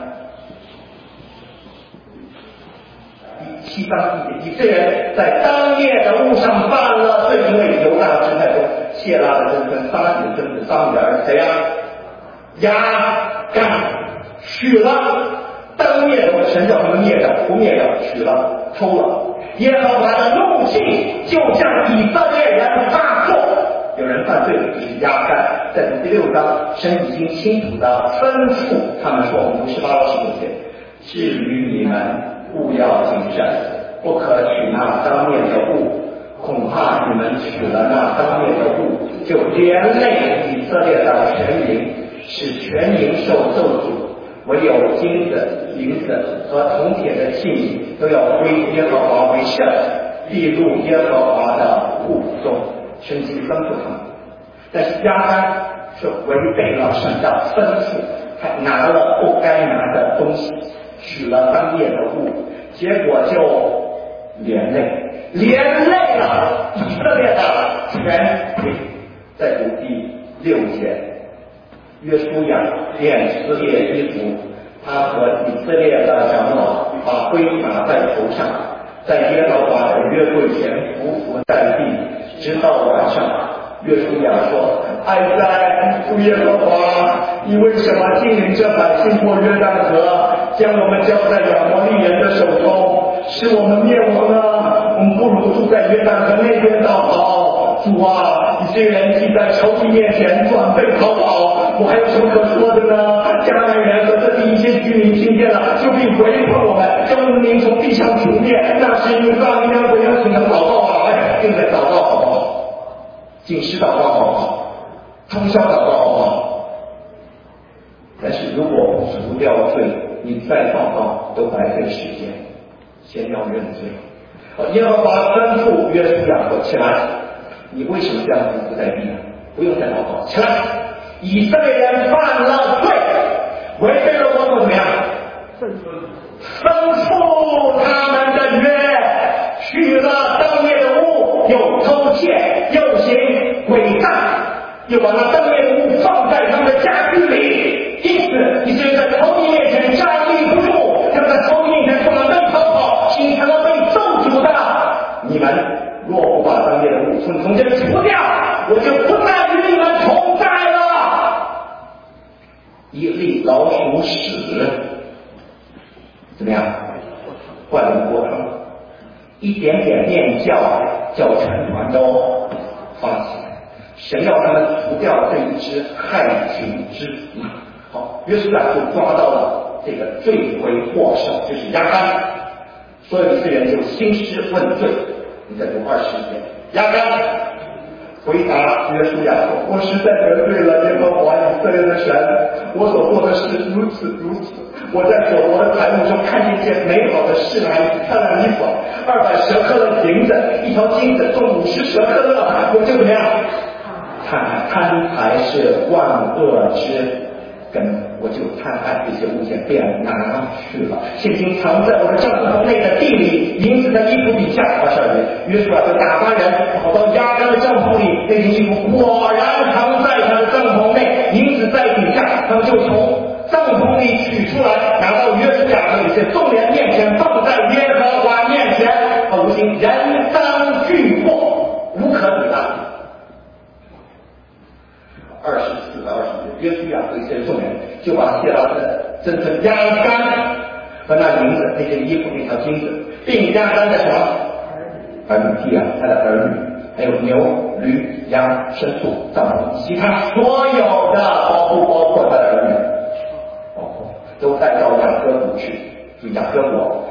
第7章1节，以色列人在当夜的路上犯了罪，因为犹大支派中谢拉的曾孙撒底的孙子撒母耳谁呀？亚干娶了当灭的，神叫他们灭掉，不灭掉，娶了，偷了。耶和华的怒气就向以色列人发作。有人犯罪就是亚干，在第6章，神已经清楚的吩咐他们说，我们18到19节，至于你们，勿要谨慎，不可取那当灭的物，恐怕你们取了那当灭的物，就连累以色列的全营，使全营受咒诅。唯有金子、银子和铜铁的器皿都要归耶和华为圣，必入耶和华的户中。神经吩咐他们，但是亚干是违背了神的吩咐，他拿了不该拿的东西，取了当业的物，结果就连累了以色列的全体。再读第6节，约书亚便撕裂衣服，他和以色列的长老把盔拿在头上，在耶和华的约柜前匍匐在地，直到晚上。约书亚说：哀哉，主耶和华，你为什么竟领这百姓过约旦河，将我们交在亚摩利人的手中，使我们灭亡呢？我们不如住在约旦河那边倒好。主啊，以色列人既在仇敌面前转背逃跑，我还有什么可说的呢？迦南人和这地一些居民听见了，就必围困我们，将我们民从地上除灭。那时犹大应当回到请祷告啊！正在祷告好不好？警示祷告好不好？通宵祷告好不好？但是如果除掉罪，你再祷告都白费时间。先要认罪。耶和华吩咐约书亚说：起来！你为什么这样匍匐在地呢？不用再祷告，起来！以色列人犯了罪，违背了我怎么样？吩咐他们的约，取了当业的物，又偷窃，又行诡诈，又把那当业的物放在他们的家居里。因此，以色列在仇敌面前站立不住，他们在仇敌面前转背逃跑，形成了被咒诅的。你们若不把当业的物从这里除掉，我就不再与你们同在了。一粒老鼠屎，怎么样？灌入锅汤，一点点面叫成团都发起来。神要他们除掉这一只害群之马。好，约书亚就抓到了这个罪魁祸首，就是亚干。所有以色列人就兴师问罪。你再读20节，亚干回答约书亚说：我实在得罪了耶和华以色列的神，我所做的事如此如此。我在所罗的财物中看见一件美好的事来，漂亮衣服，200舍克勒银子，一条金子重50舍克勒，我就怎么样？贪财是万恶之根，我就贪爱这些物件，便拿去了。现今藏在我的帐篷内的地里，银子在衣服底下。22节，约书亚就打发人跑到亚干的帐篷里，那件衣服果然藏在他的帐篷内，银子在底下，他们就从帐篷里取出来，拿到约书亚和以色列众人面前，放在耶和华面前。无心人赃俱获，无可抵挡。24到20节，约书亚和以色列众人就把谢拉的曾孙亚干和那银子、那件衣服、那条金子，并亚干的什么儿女他的儿女，还有牛、驴、羊、牲畜、帐篷，以及他所有的，包括他的儿女，都带到雅各谷去。就雅各国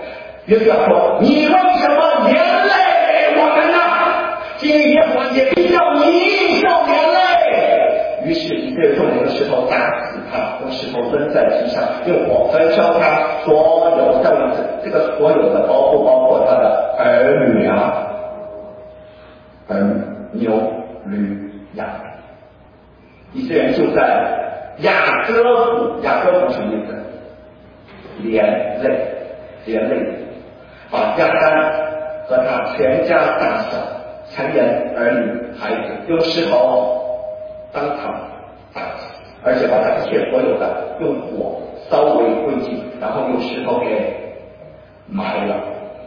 约书亚说：“你为什么连累我们呢？今日耶和华也必叫你受连累。”于是以色列众人用石头打死他，用石头扔在地上，用火焚烧他所有的位置。这个所有的包括他的儿女啊，儿女、牛、驴、羊。以色列人就在雅各谷，雅各谷什么意思？连累，把亚当和他全家大小、成人、儿女、孩子用石头当场打死，而且把他一切所有的用火烧为灰烬，然后用石头给埋了。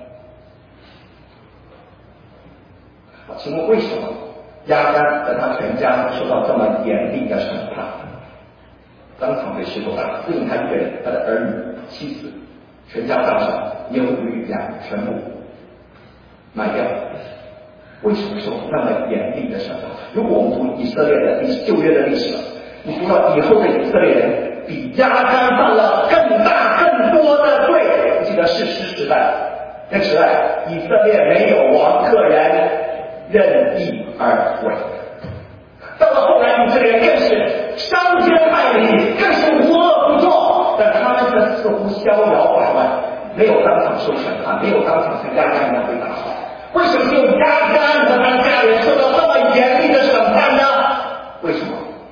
请问为什么亚当和他全家受到这么严厉的审判？当场被石头打死，不仅他一个人，他的儿女、妻子、全家大小、牛驴羊全部卖掉。为什么受那么严厉的审判？如果我们读以色列的旧约的历史，你读到以后的以色列人比亚当犯了更大更多的罪。记得士师时代，那时代以色列没有王，个人任意而为。到了后来，以色列人更是伤天害理，更是无恶不作，但他们却似乎逍遥法外，没有当场受审判，没有当场像亚当一样被打死。为什么只有亚当和他家人受到这么严厉的审判呢？为什么？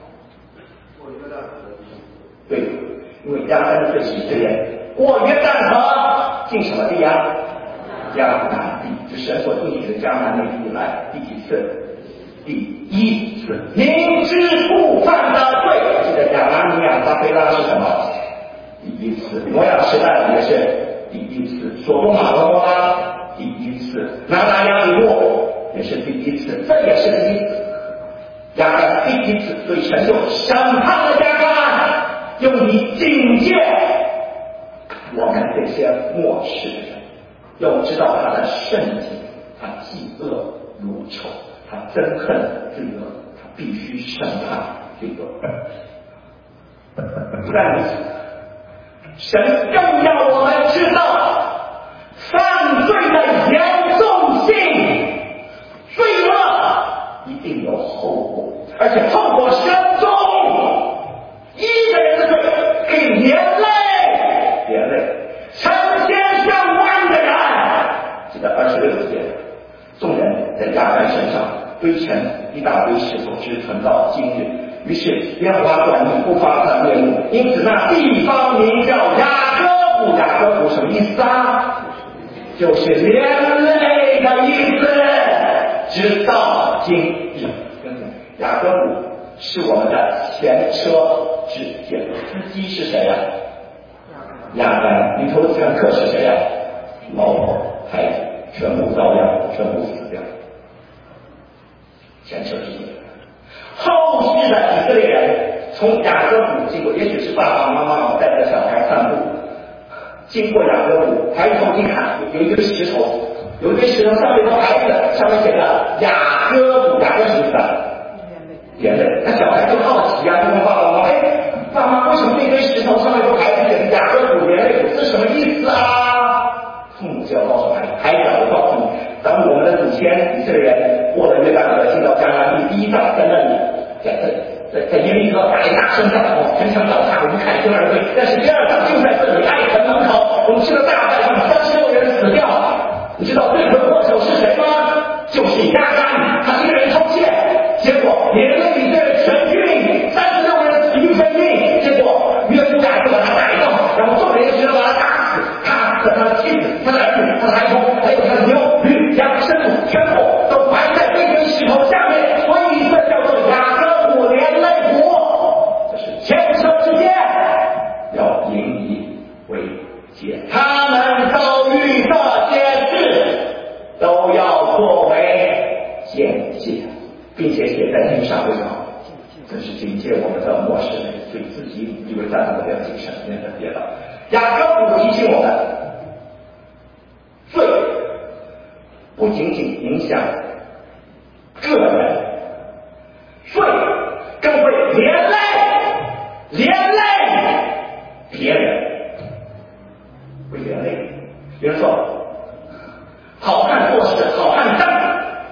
对，因为亚当的罪是以色列过约旦河进什么地啊？迦南地，就神所应许的迦南地来第几次？第一次。明知故犯的罪，记得亚拿尼亚撒非拉是什么？第一次。挪亚时代也是第一次。所多玛和摩拉第一次。拿达亚比诺也是第一次，这也是第一次。亚当第一次，所以神就审判了亚当，用以警戒我们这些末世的人，要知道他的圣洁，他嫉恶如仇，他憎恨罪恶，他必须审判罪恶。不但如此，神更要我们知道犯罪的严重性，罪恶一定有后果，而且后果深重。一个人的罪可以连累成千上万的人。记得26节，众人在亚当身上堆成一大堆石头，直存到今日。于是耶和华转意不发他烈怒，因此那地方名叫雅各谷。雅各谷什么意思啊？就是连累的意思。直到今日，雅各谷是我们的前车之鉴。司机是谁呀？亚当。里头的乘客是谁呀？老婆、孩子，全部遭殃，全部死掉。前车之鉴。后世的以色列人从雅各谷经过，也许是爸爸妈妈带着小孩散步，经过雅各谷，抬头一看，有一堆石头，有一堆石头上面有孩子，上面写着雅各谷。雅各什么意思？连累。那小孩就好奇啊，就问爸爸妈妈：“爸妈，为什么那堆石头上面有孩子写着雅各谷连累谷？是什么意思啊？”父母就要告诉孩子，孩子，我告诉你，当我们的祖先以色列人过了约旦河，进到迦南地，第一站在那里，在耶利哥打一大胜仗，城墙倒下，我们看1、2队，但是第二场就在这里，艾城门口，我们吃了大败仗，36人死掉。你知道罪魁祸首是谁吗？就是亚当，他一个人偷窃，结果连累以色列全军，36人死于非命，结果约书亚就把他逮到，然后众人就把他打死，他和他的妻子、他的儿女、他的孩童，还有他的牛、驴、羊、牲畜，全部都埋在这堆石头下面，所以这叫做雅各谷连累谷。这是前车之鉴，要引以为戒。他们遭遇这些事，都要作为见解，并且写在经上。为什么？这是警戒我们的末世人，所以自己以为站在不了谨慎，免得跌倒。雅各谷提醒我们，罪不仅仅影响个人，罪更会连累别人，会连累。比如说，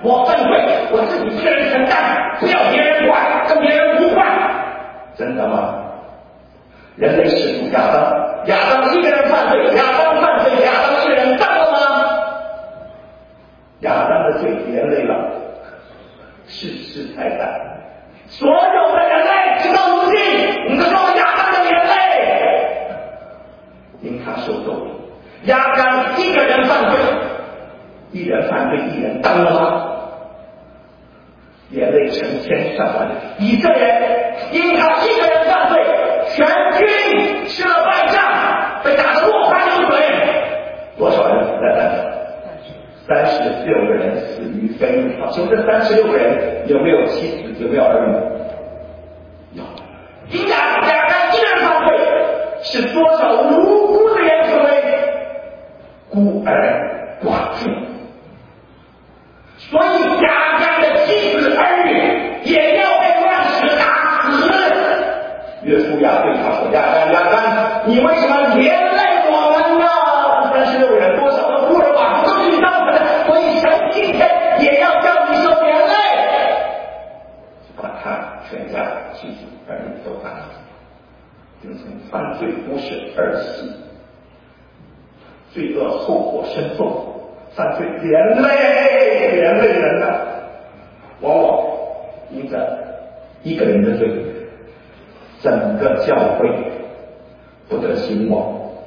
我犯罪，我自己一个人承担，不要别人管，跟别人无关。真的吗？人类始祖亚当，亚当一个人犯罪，亚当犯罪，亚当一个人当了吗？亚当的罪连累了世世代代所有的人类，直到如今，我们都说亚当的连累，因他受咒。亚当一个人犯罪，一人犯罪一人当了吗？连累成千上万人。以色列因他一个人犯罪，全军吃了败仗，被打得落花流水。多少人死在战场？36个人死于非命。请问这36个人有没有妻子？有没有儿女？有。因亚当一个人犯罪，使多少无辜的人成为孤儿寡妇。所以亚当的妻子儿女也要被乱石打死。约书亚对他说：亚当，你为什么连累我们呢？36人多少个孤儿寡妇都是你造成的，所以神今天也要叫你受连累，把他全家妻子儿女都打死。因此犯罪不是儿戏，罪恶后果深重，犯罪连累人的，往往因着一个人的罪，整个教会不得兴旺；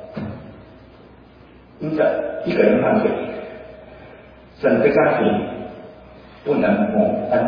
因着一个人犯罪，整个家庭不能蒙恩；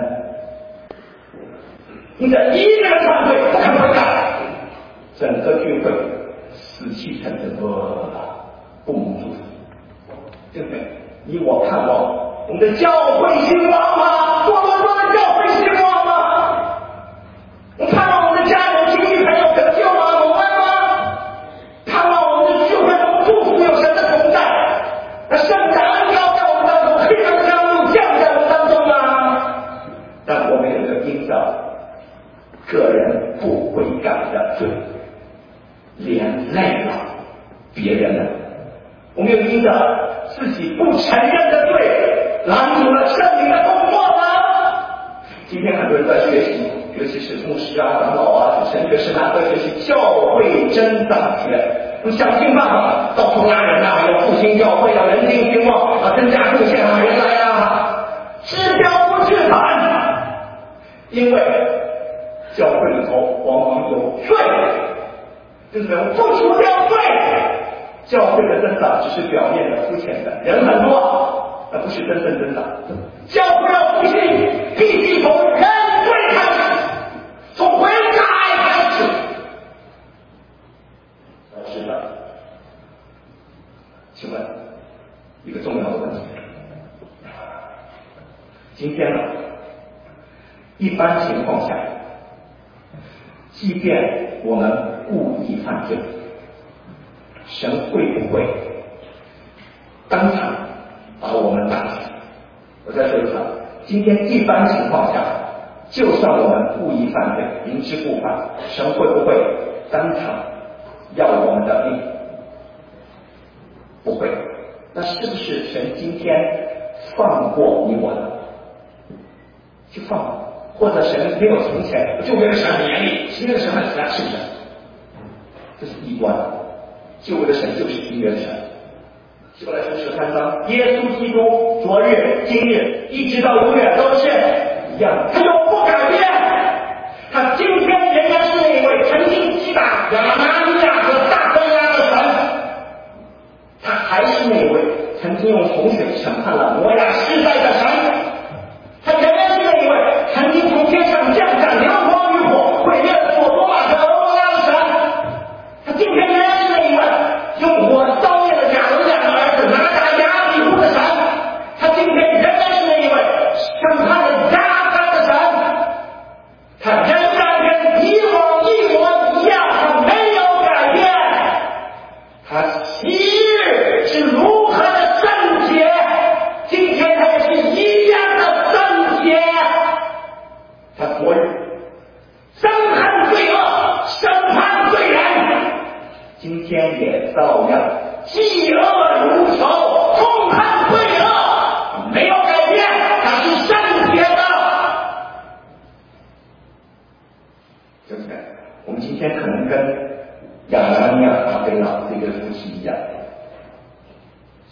因着一个人犯罪不肯悔改，整个聚会死气沉沉，不蒙祝福。对不对？你我盼望我们的教会兴旺吗？多伦多的教会兴旺吗？我们盼望我们的家人、亲戚、朋友得救吗？蒙恩吗？盼望我们的聚会能祝福有神的同在，那圣感恩膏在我们当中，黑暗甘露降在我们当中吗？但我们有一个因着个人不悔改的罪，连累了别人了。我们有因着自己不承认的罪，拦阻了圣灵的工作吗？今天很多人在学习，尤其是牧师啊、长老啊、神学士啊，在学习教会真长学，我们想尽办法到处拉人啊，要复兴教会啊，人丁兴旺啊，增加贡献啊，原来啊，治标不治本，因为教会里头往往有罪，就是我不除掉罪。教会的增长只是表面的、肤浅的，人很多，那不是真正增长。教会要复兴，必须从认罪开始，从悔改开始。是的，请问一个重要的问题：今天呢，一般情况下，即便我们故意犯罪，神会不会当场把我们打死？我再说一次，今天一般情况下，就算我们故意犯罪，明知故犯，神会不会当场要我们的命？不会。那是不是神今天放过你我呢？就放过，或者神没有从前，就为了神很严厉，新的神很慈爱，是不是？这是异端。救我的神就是新约的神。希伯来书13章，耶稣基督昨日、今日一直到永远都是一样，他永不改变。他今天仍然是那位曾经击打亚拿尼亚和大卫拉的神，他还是那位曾经用洪水审判了摩亚世代的神，他仍然是那位曾经从天上降下流光与火毁灭了所多玛和俄摩拉的神，他今天仍然是那一位用火烧灭了亚伦两个儿子拿达亚比户的神，他今天仍然是那一位审判了亚当的神，他仍然跟以往一模一样，他没有改变，他昔日是如何的圣洁，今天他也是一样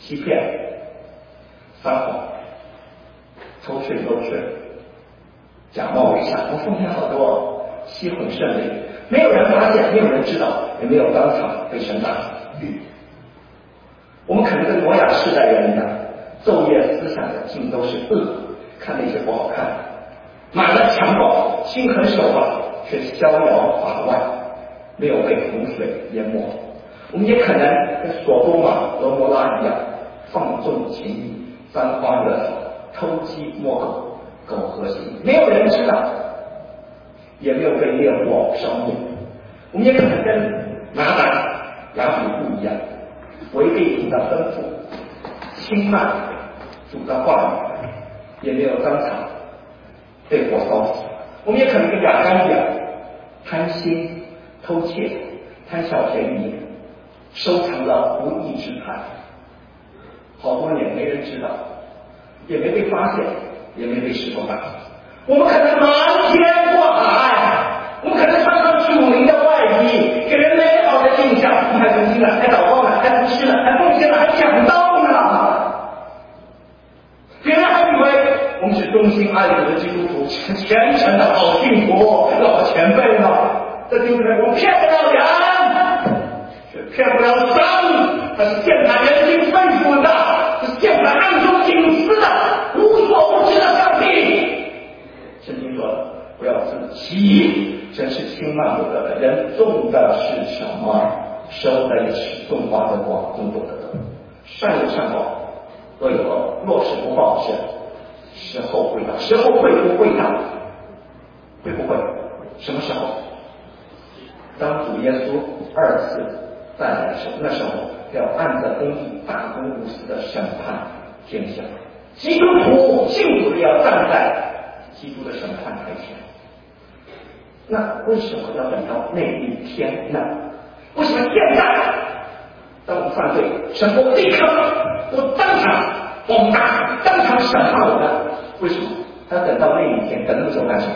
欺骗、撒谎、偷税漏税、假冒伪善，我奉献好多欺哄胜利，没有人发现，没有人知道，也没有当场被神打死。我们可能跟挪亚世代人一样，昼夜思想的尽都是恶，看那些不好看，满了强暴，心狠手辣，却逍遥法外，没有被洪水淹没。我们也可能跟索多玛、俄摩拉一样，放纵情欲，沾花惹草，偷鸡摸狗，苟合行，没有人知道，也没有被烈火烧灭。我们也可能跟拿单、雅比布一样，违背主的吩咐，轻慢主的话语，也没有当场被火烧死。我们也可能跟亚当一样，贪心、偷窃、贪小便宜，收藏了不义之财，好多年没人知道，也没被发现，也没被石头打死。我们可能瞒天过海，我们可能穿上属灵的外衣，给人美好的印象，我们还读经了，还祷告了，还读诗了，还奉献了，还讲道呢。别人还以为我们是忠心爱主的基督徒，虔诚的好信徒、老前辈呢。这就是我们骗不了人，却骗不了神。它是鉴察人心肺腑的，是鉴察暗中隐私的，无所不知的上帝。圣经说了，不要自欺，真是轻慢不得的。人种的是什么，收的也是种花的果，种多的得。善有善报，恶有恶，若是不报是时候会到。时候会不会到？会不会？什么时候？当主耶稣二次再来的时候，那时候要按着公义大公无私的审判天下。基督徒信徒的要站在基督的审判台前。那为什么要等到那一天呢？为什么现在当我们犯罪，神不立刻我当场轰打，当场审判我们？为什么？他等到那一天，等那么久干什么？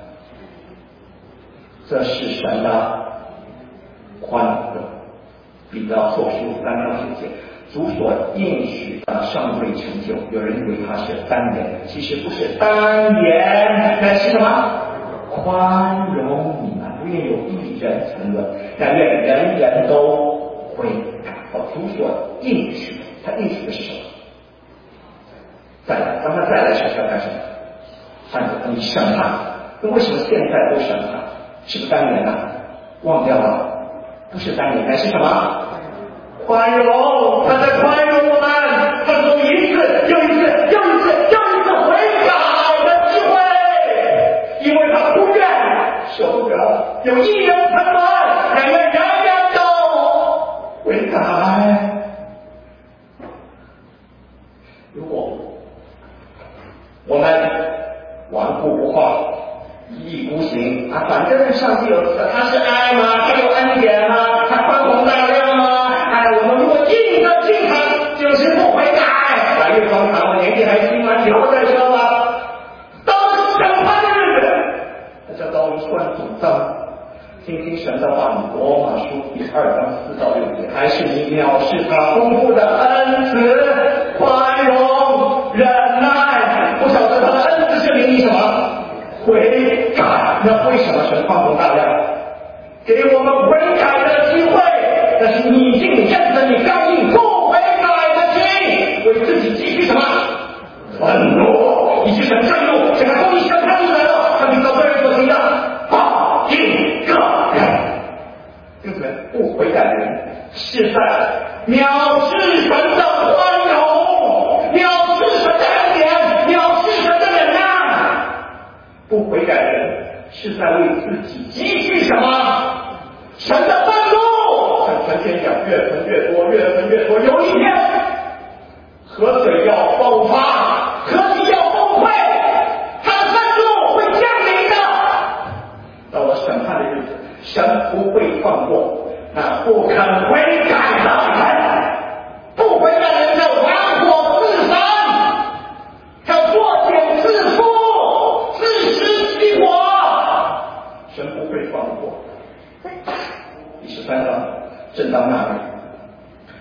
这是神的宽容。彼得后书3章9节，主所应许的尚未成就，有人以为他是单言，其实不是单言，乃是什么？宽容你们，不愿有一人沉沦，但愿人人都悔改。主所应许，他应许的是什么？再来，当他再来时要干什么？按着你审判。那为什么现在都审判？是不是单言呢？忘掉了，不是单言，乃是什么？宽容，他在宽容我们，他从一次又一次又一次又一次悔改的机会，因为他不愿受不了有一人沉沦，但愿人人都悔改。如果我们顽固不化，一意孤行啊，反正上帝有他是爱吗？他有恩典吗？他宽宏大量吗？我们如果硬着进他，就是不悔改。来日方长，我年纪还轻嘛，以后再说吧。到了审判的日子，那叫到算总账。听听神的话，你罗马书2章4到6节，还是你藐视他丰富的恩慈、宽容、忍耐？不晓得他的恩慈是领你什么？悔改。那为什么神宽宏大量？给我们悔改的机会。但是你已经认着你刚硬不悔改的心，为自己继续什么愤怒，以及神震怒，神的公义审判出来了，他领导个人所行的报应个人。对不对？不悔改的人是在藐视神的宽容，藐视神的恩典，藐视神的忍耐。不悔改的人是在为自己积蓄什么？神的愤怒。像全天讲越分越多，越分越多，有一天河水要爆发，河堤要崩溃，他的愤怒会降临的。到了审判的日子，神不会放过那不肯悔改的人，不悔改的人要玩火自焚，要作茧自缚，自食其果，神不会放过。第13章，正当那日，有人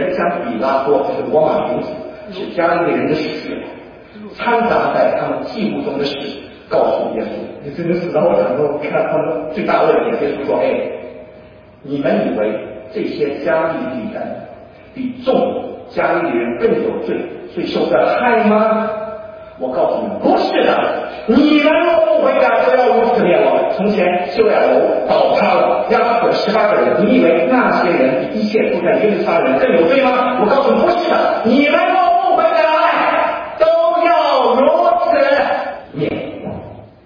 人像比拉多就是罗马公子，是加利利人的血掺杂在他们记录中的事，告诉耶稣，你真的死到我感动。看他们最大的问题，耶稣说：“哎，你们以为这些加利利人比众加利利人更有罪，所以受这害吗？我告诉你们，不是的。你们若不悔改，就要如此灭亡。从前修雅楼倒塌了，压死了18个人，你以为那些人比一切住在耶路撒冷人更有罪吗？我告诉你，不是的。你们若不悔改，都要如此灭亡。”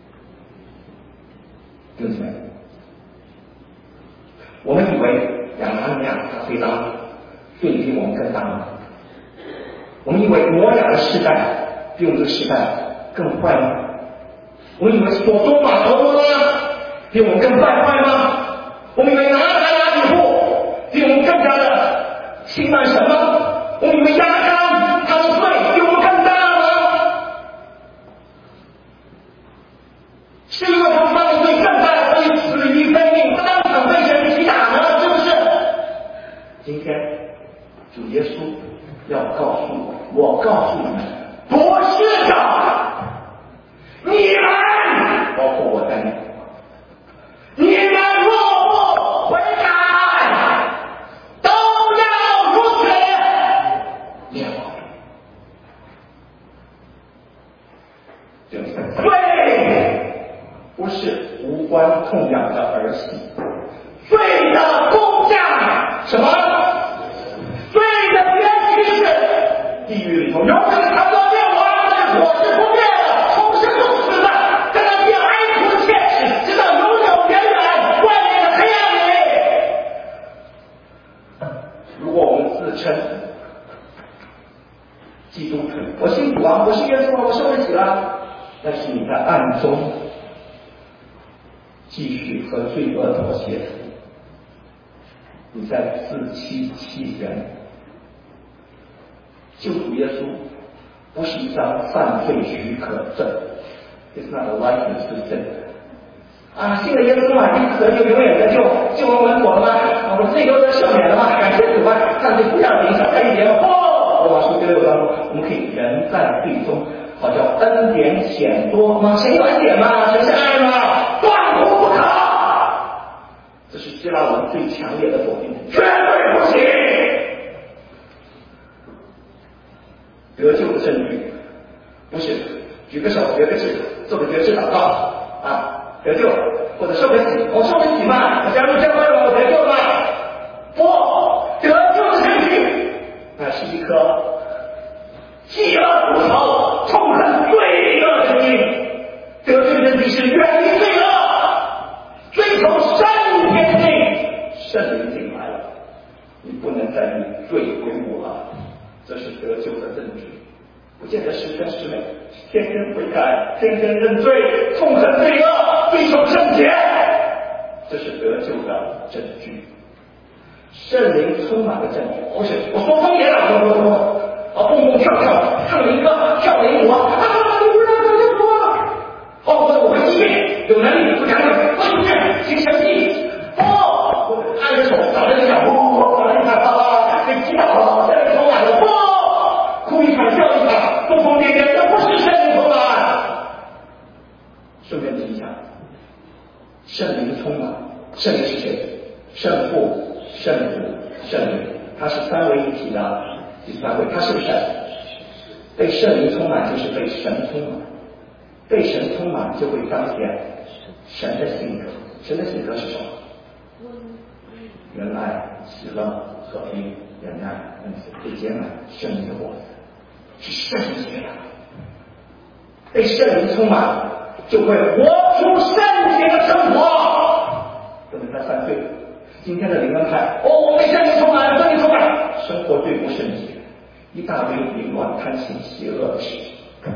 弟兄姊妹，我们以为亚拿尼亚他回答罪比我们更大吗？我们以为挪亚的时代比我们这个时代更坏吗？我们以为所多玛和蛾比我们更败坏吗？我们以为拿底户比我们更加的轻慢神吗？我们以为亚当他的罪比我们更大吗？是因为他们犯的罪更大，所以死于非命，当场被神击打呢？是不是？今天主耶稣要告诉我告诉你们，不是的。你们，包括我在内，你们若不悔改，都要如此灭亡。罪不是无关痛痒的儿戏，罪的工价什么？罪的原期是地狱里头永远的谈到灭亡，这个火是不灭的，重生不死的，在那边哀哭切齿，直到永永远远外面的黑暗里。如果我们自称基督徒，我信主啊，我是耶稣啊，我受了洗了，但是你在暗中继续和罪恶妥协，你在自欺欺人。救主耶稣不是一张犯罪许可证 ，It's not a license to sin。信了耶稣嘛，因此就永远的就我们了吗？我罪都得赦免了吗？感谢主吧，犯罪不要紧，少干一点。罗马书第6章，我们可以人在罪中，好叫恩典显多吗？谁有恩典吗？谁是爱吗？断乎不可。这是希腊文最强烈的否定，绝对不行。得救的证据不是举个手决个志，做个决志祷告得救了，或者受个洗，我受个洗嘛，我加入教会了，我得救了。不，得救的证据那是一颗饥饿不逃、痛恨罪恶的心。得救的证据是远离罪恶，追求圣天性，圣灵进来了，你不能再以罪为伍了。这是得救的证据，不见得十全十美，天天悔改，天天认罪，痛恨罪恶，追求圣洁，这是得救的证据。圣灵充满的证据，不是我说方言了，蹦蹦跳跳，唱灵歌，跳灵舞你不让得救或者我会医病，有能力不讲理，我出去行神迹，按着手找着你讲，找着你看被击倒了，圣灵充满了，哭一场笑一场，疯疯癫癫，这不是圣灵充满。顺便提一下，圣灵充满，圣灵是谁？圣父、圣子、圣灵，它是三位一体的第三位，它是不是神？被圣灵充满就是被神充满，被神充满就会彰显神的性格。神的性格是什么？仁爱、喜乐、和平、忍耐、恩慈、不接纳，圣灵的果子是圣灵结的。被圣灵充满就会活出圣洁的生活，不能再犯罪。今天的灵恩派，我被圣灵充满，圣灵充满，生活最不圣洁，一大堆凌乱、贪心、邪恶的事情。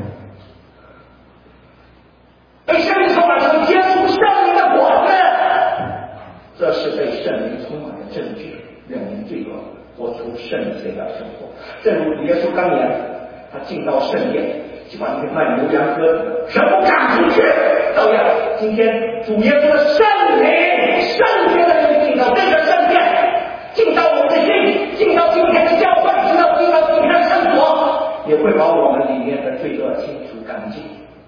被圣灵充满能结出圣灵的果子，这是被圣灵充满的证据，远离罪恶，活出圣洁的生活。正如主耶稣当年他进到圣殿，去把那些卖牛羊鸽子全部赶出去，照样今天主耶稣的圣灵、圣洁的灵进到这个圣殿， 进到我们的心，进到今天的教会，进到今天的圣所，也会把我们里面的罪恶清除干净。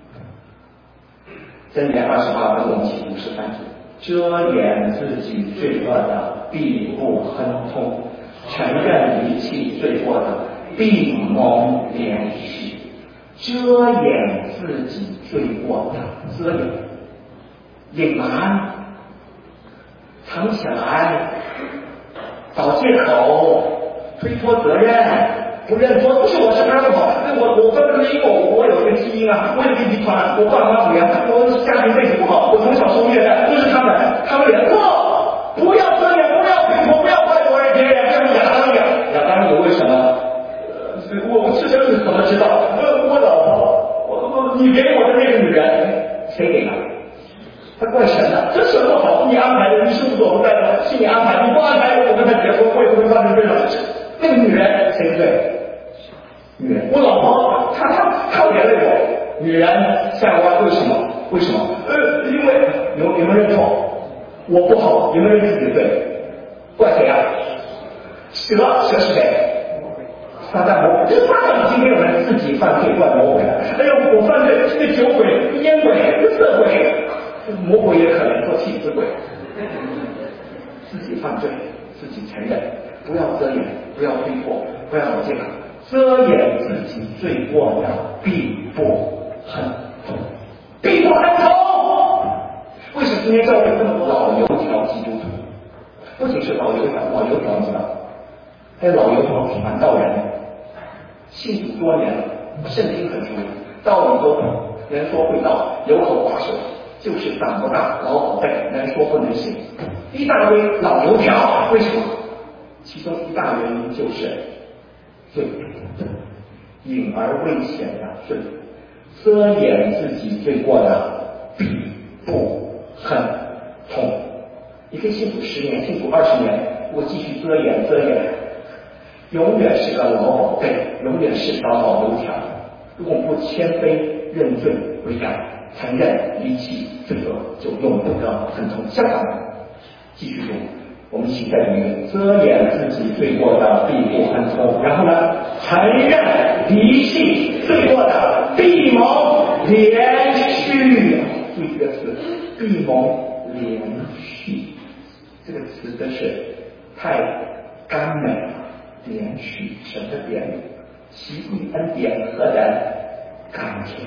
箴言28分龙起不是犯罪，遮掩自己罪恶的必不亨通，承认离弃罪过的必蒙怜恤。遮掩自己罪过的，遮掩、隐瞒、藏起来、找借口、推脱责任、不认说不是我是他不好，我分不清我有个基因啊，我有个遗传，我爸妈怎么样，我家庭背景不好，我从小受虐待，都是他们连错，不要遮掩，不要推脱，不要怪别人，这是亚当有为什么？我是真是怎么知道？我老婆，你给我的那个女人，谁给的？他怪神的，这什么好？你安排的，你是无所不在的，是你安排，你不安排我跟他结婚，我也不会发生这种事。那个女人谁不对？女人，我老婆，她连累我。女人夏娃为什么？因为有没有认错？我不好，有没有认自己的罪？怪谁啊？蛇是谁？撒旦魔鬼，这撒旦今天有人自己犯罪怪魔鬼了。哎呦，我犯罪，这酒鬼、烟鬼、色鬼，魔鬼也可怜，做替死鬼。自己犯罪，自己承认，不要遮掩，不要推脱，不要找借口。遮掩自己罪过的必不亨通，必不亨通。为什么今天教会这么多老油条基督徒？不仅是老油条，你知道，还有老油条传道人。信主多年了，圣经很熟，道理都懂，人说会道，有口话舌，就是长不大，老宝贝，能说不能行。一大堆老油条，为什么？其中一大原因就是罪，隐而未显的罪，遮掩自己罪过的必不亨通。你可以信主10年，信主20年，如果继续遮掩，永远是个老宝贝，永远是个老油条。如果不谦卑认罪悔改，承认离弃罪恶，就永不得亨通。相反，继续说，我们一起在里面遮掩自己罪过的必不亨通，然后呢，承认离弃罪过的必蒙怜恤。注意这个词，必蒙怜恤，这个词真是太甘美了。怜恤，神的怜悯，其意恩典何人甘甜？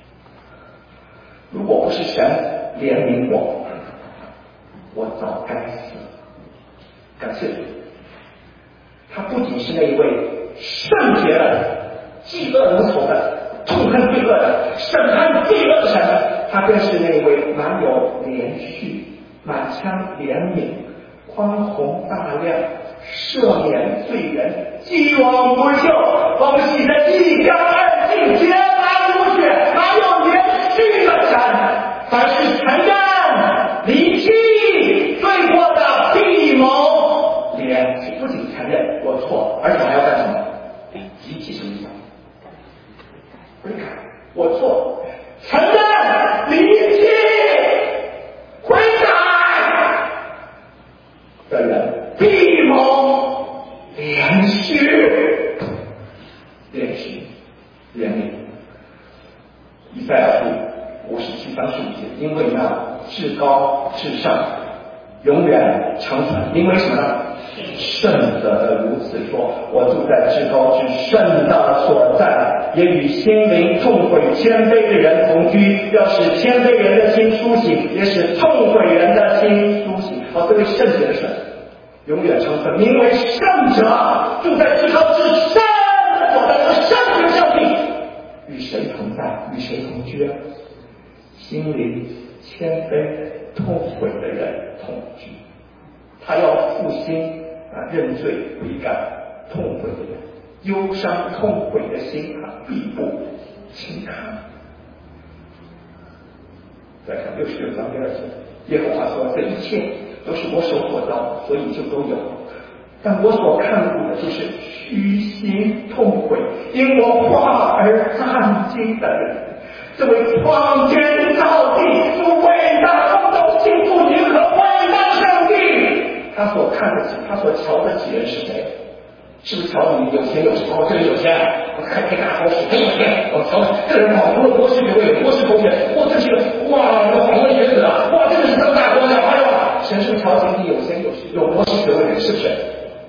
如果不是神怜悯我早该死。感谢主，他不仅是那一位圣洁的、嫉恶如仇的、痛恨罪恶的、审判罪恶的神，他更是那一位满有怜恤、满腔怜悯、宽宏大量、赦免罪人、既往不咎，奉洗的一干二净、洁白如雪、还有怜恤的神。凡是承认离弃罪过的必蒙怜恤，不仅承认我错，而且还要干什么？极其什么意思？悔改，我错，承认离弃悔改的人必蒙怜恤，怜悯。以赛亚书57章15节，因为那至高至上永远长存，因为什么呢？圣者的如此说，我住在至高至圣的所在，也与心灵痛悔谦卑的人同居，要使谦卑人的心苏醒，也使痛悔人的心苏醒。这位圣洁的神永远长存，名为圣者，住在至高至圣的所在，是圣洁上帝，与谁同在？与谁同居？心灵谦卑痛悔的人同居。他要复兴认罪悔改痛悔的人，忧伤痛悔的心必不轻看。再看66章第2节，耶和华说，这一切都是我手所造，所以就都有。但我所看顾的就是虚心痛悔，因我话而战惊的人。这位创天造地、伟大创造、幸福银河伟大上帝， 他所看得起、他所瞧得起人是谁？是不是瞧你有钱有势？哦，这个人有钱，我看这大好使，很有钱。我瞧这个人好，读了博士学位，博士同学，哇，这是个哇，这访问学子啊，哇，这个是当大官的，哎呦，神是不是瞧起你有钱有势、有博士学位的人？是不是？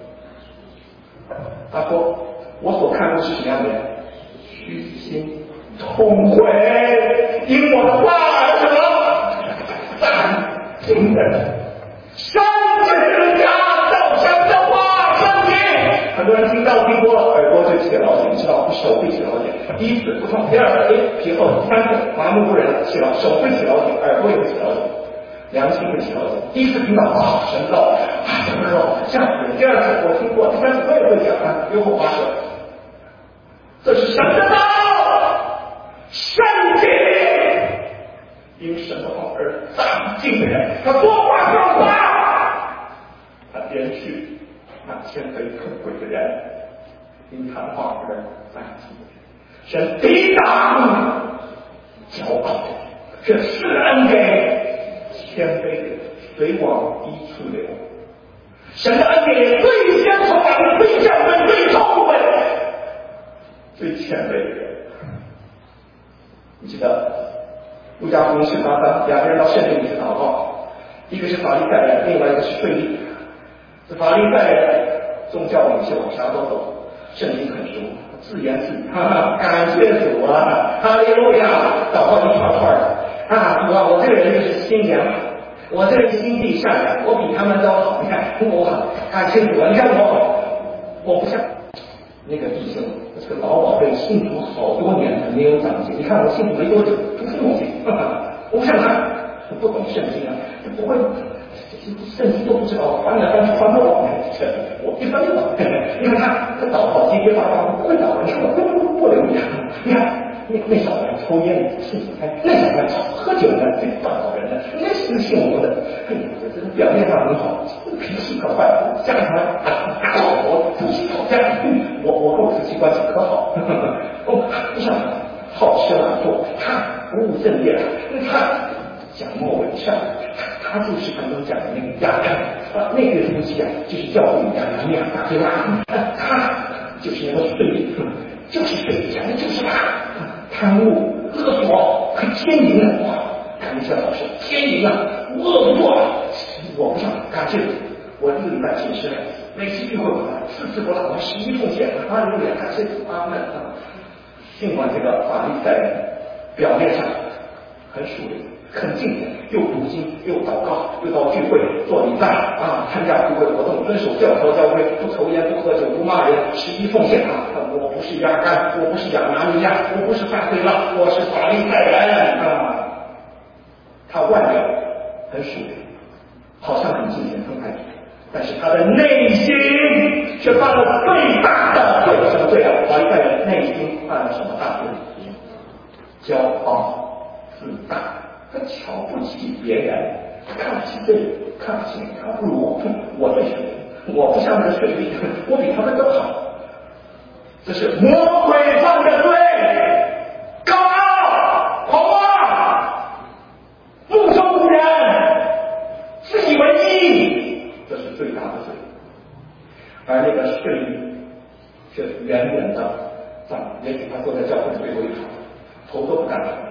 他说，我所看的是什么样的人？虚心痛悔，因我的话而什么？赞行的山见人家造山的话圣经，很多人听过了，耳朵就起了老茧，知道手会起老茧。第一次不痛，第二次皮厚，第三次麻木不仁起了，手会起老茧，耳朵也会起老茧，良心会起老茧。第一次听到啊神道啊什么肉这样子，第二次我听过，第三次我也会讲啊，又后发射，这是神的道，圣经。因神的话而长进的人，他说话算话，他连续那谦卑痛悔的人，因他的话而长进的人，神抵挡骄傲的人，这施恩给谦卑的人，水往低处流。神的恩典最先从来最降卑、最痛悔、最谦卑的人。你记得路加福音18章，两个人到圣殿里去祷告，一个是法利赛人，另外一个是税吏。这法利赛人宗教领袖啥都懂，圣经很熟，自言自语，感谢主啊，哈利路亚，祷告一串串的啊，主啊，我这个人就是心良，我这个人心地善良，我比他们都好。你看我感谢主啊，你看我不像那个弟兄，这个老宝贝信主好多年了没有长进。你看我信主没多久，不是我信，我不像他，不懂圣经啊，不会圣经都不知道，翻来翻去翻不懂。我一翻就懂。你看他祷告结结巴巴，不会祷告，你看我不留意。你看那小子抽烟的信主开，那小子喝酒的最祷告人的，那是信我的。哎呀，这表面上很好，脾气可坏，家里还打老婆，夫妻吵架。我跟我夫妻关系可好，不像好吃懒做，他不务正业，他讲莫为善，他就是刚刚讲的那个亚当啊，那对夫妻啊，就是教会亚当那样大对吧？他就是那个税吏，就是税吏，讲的就是他贪污、勒索、奸淫的哇！感谢老师，奸淫啊，恶作，我不想感谢我这个礼拜请示。每次聚会4次不落，我11奉献，哈利路亚，感谢主，阿门啊！尽管这个法利赛人表面上很属灵、很敬虔，又读经，又祷告，又到聚会做礼拜啊，参加聚会活动，遵守教条教规，不抽烟，不喝酒，不骂人，11奉献啊！我不是亚干，我不是亚拿尼亚，我不是犯罪了，我是法利赛人啊！他外表很属灵，好像很敬虔、很爱主。但是他的内心却犯了最大的罪，什么罪啊？法利赛人内心犯了什么大罪？骄傲、自大，他瞧不起别人，看不起这个，看不起他不如我最穷，我不像这个税吏，我比他们都好。这是魔鬼犯的罪，高傲、狂妄、目中无人，自以为义。这是最大的罪，而那个税吏是远远的也许他坐在教会最后一排，头都不敢抬，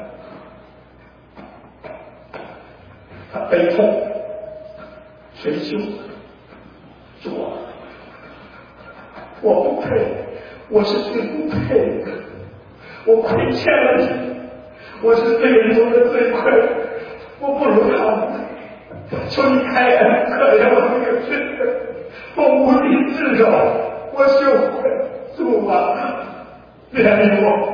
他悲痛垂羞，主啊，我不配，我是最不配的，我亏欠了你，我是罪人中的最亏，我不如他们。求你开恩可怜我这个罪人，我无地自容，我羞愧，主啊，怜悯我。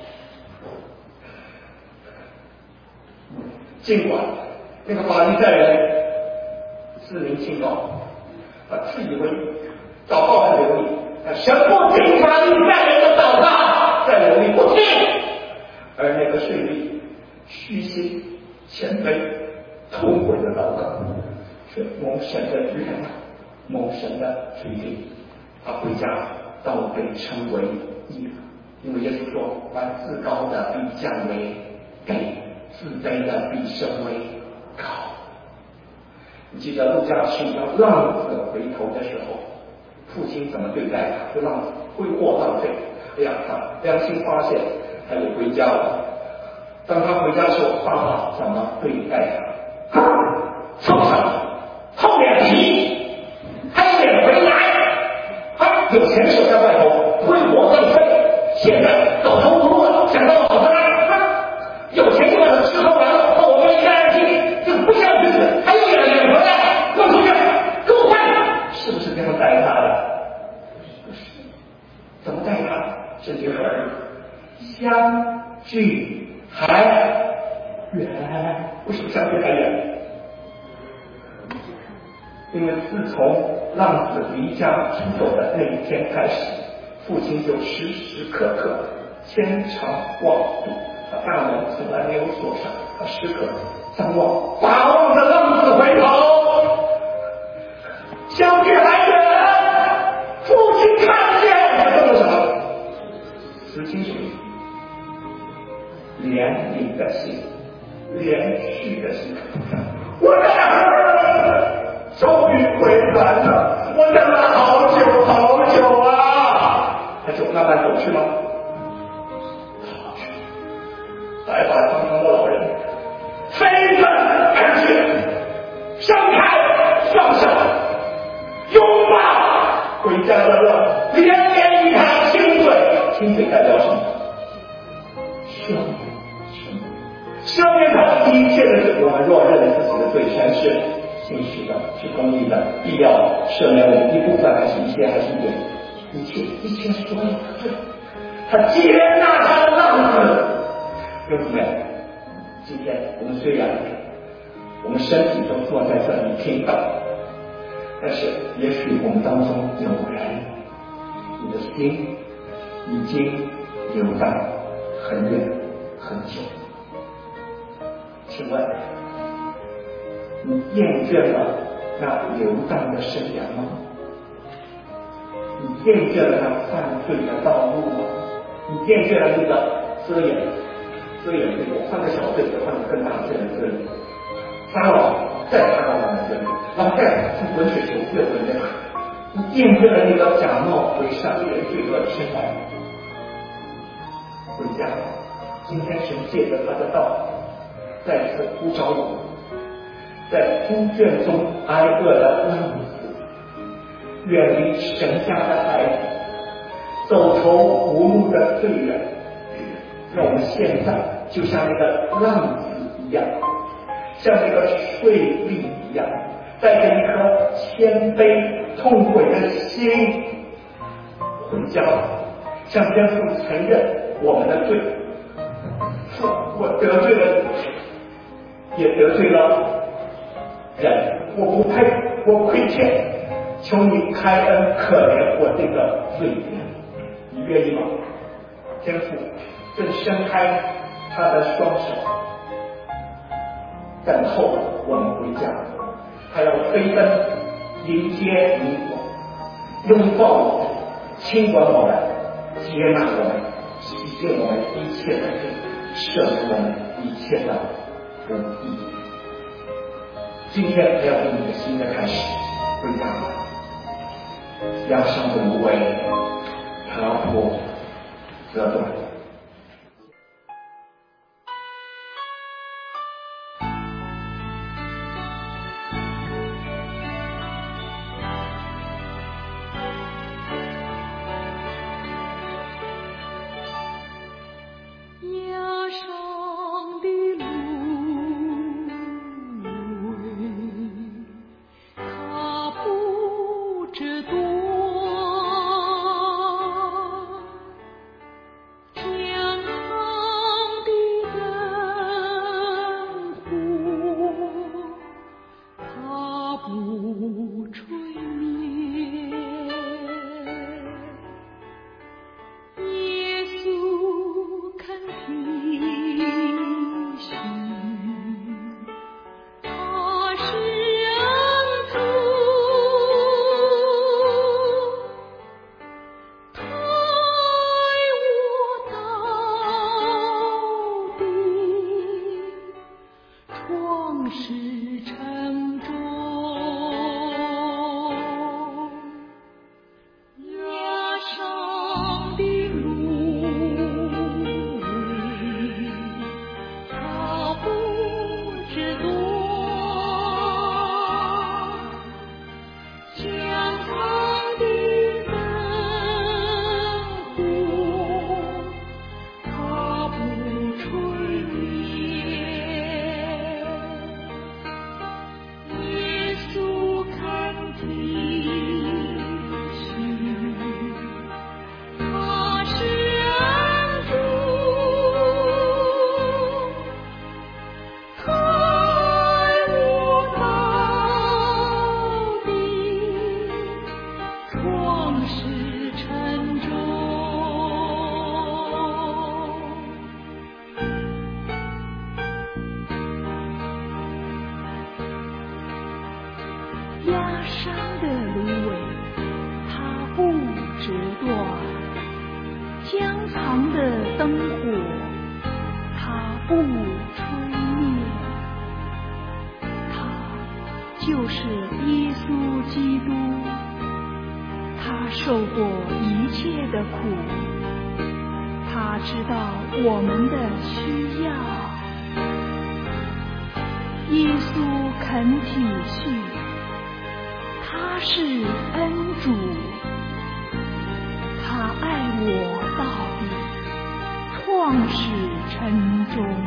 尽管那个法利赛人自命清高，自以为祷告很流利，神不听法利赛人的祷告，再流利不听，而那个税吏虚心谦卑痛悔的祷告，是蒙神的悦纳，蒙神的垂听，他回家倒被称为义，因为耶稣说：“凡自高的必降为卑，自卑的必升为高。” 你记得路加是一个浪子回头的时候，父亲怎么对待他？就浪子挥霍浪费。哎呀，他良心发现，他也回家了。当他回家的时候，爸爸怎么对待他？畜生，厚脸皮，还有脸回来？有钱守在外头，挥霍浪费，现在走投无路了，想到老子来，有钱就把它吃喝玩乐，把我们一干二净，这不像日子，还有脸回来，滚出去，给我滚！是不是这样待他的？不是，怎么待他？甚至很相距还远。为什么相距还远？因为自从浪子离家出走的那一天开始，父亲就时时刻刻牵肠挂肚，他大门从来没有锁上，他时刻张望，把望着浪子回头。相距还远，父亲看见他做了什么？死清水，怜悯的心，连续的心。我的儿终于回来了，我等了好久好久啊！他就慢慢走去吗？白发苍苍的老人飞奔而去，张开双手，拥抱回家的乐，连连一淌清水。清水代表什么？赦免他一切的罪。我们若认自己的罪全是信实的，是公义的，必要赦免我们一部分，还是一切，还是一切？一切所有的罪，他接纳他的浪子。弟兄姊妹，今天我们虽然我们身体都坐在这里听到，但是也许我们当中有人，你的心已经流荡很远很久。请问你厌倦了那流荡的生涯吗？你厌倦了那犯罪的道路吗？你厌倦了那个遮掩罪，我犯个小罪，我犯个更大罪的罪，撒谎再撒谎的罪，然后再去滚雪球，越滚越大。你厌倦了那个假冒为善为人罪恶的生涯，回家。今天神借着他的道再次呼召我们，在猪圈中挨饿的浪子，远离神家的孩子，走投无路的罪人，让我们现在就像那个浪子一样，像那个税吏一样，带着一颗谦卑痛悔的心回家，向天父承认我们的罪。父，我得罪了你，也得罪了人，我不配，我亏欠，求你开恩可怜我这个罪人。你愿意吗？天父正伸开他的双手，等候我们回家，他要飞奔迎接你我，拥抱我们，亲吻我们，接纳我们，洗净我们一切的罪，赦免我们一切的不义。今天还要给你一个新的开始，回答压伤的无为，他破折断。 伤的芦苇，它不折断；将藏的灯火，它不吹灭。他就是耶稣基督，他受过一切的苦，他知道我们的需要。耶稣肯体恤，他是恩主，他爱我到底，创始成终。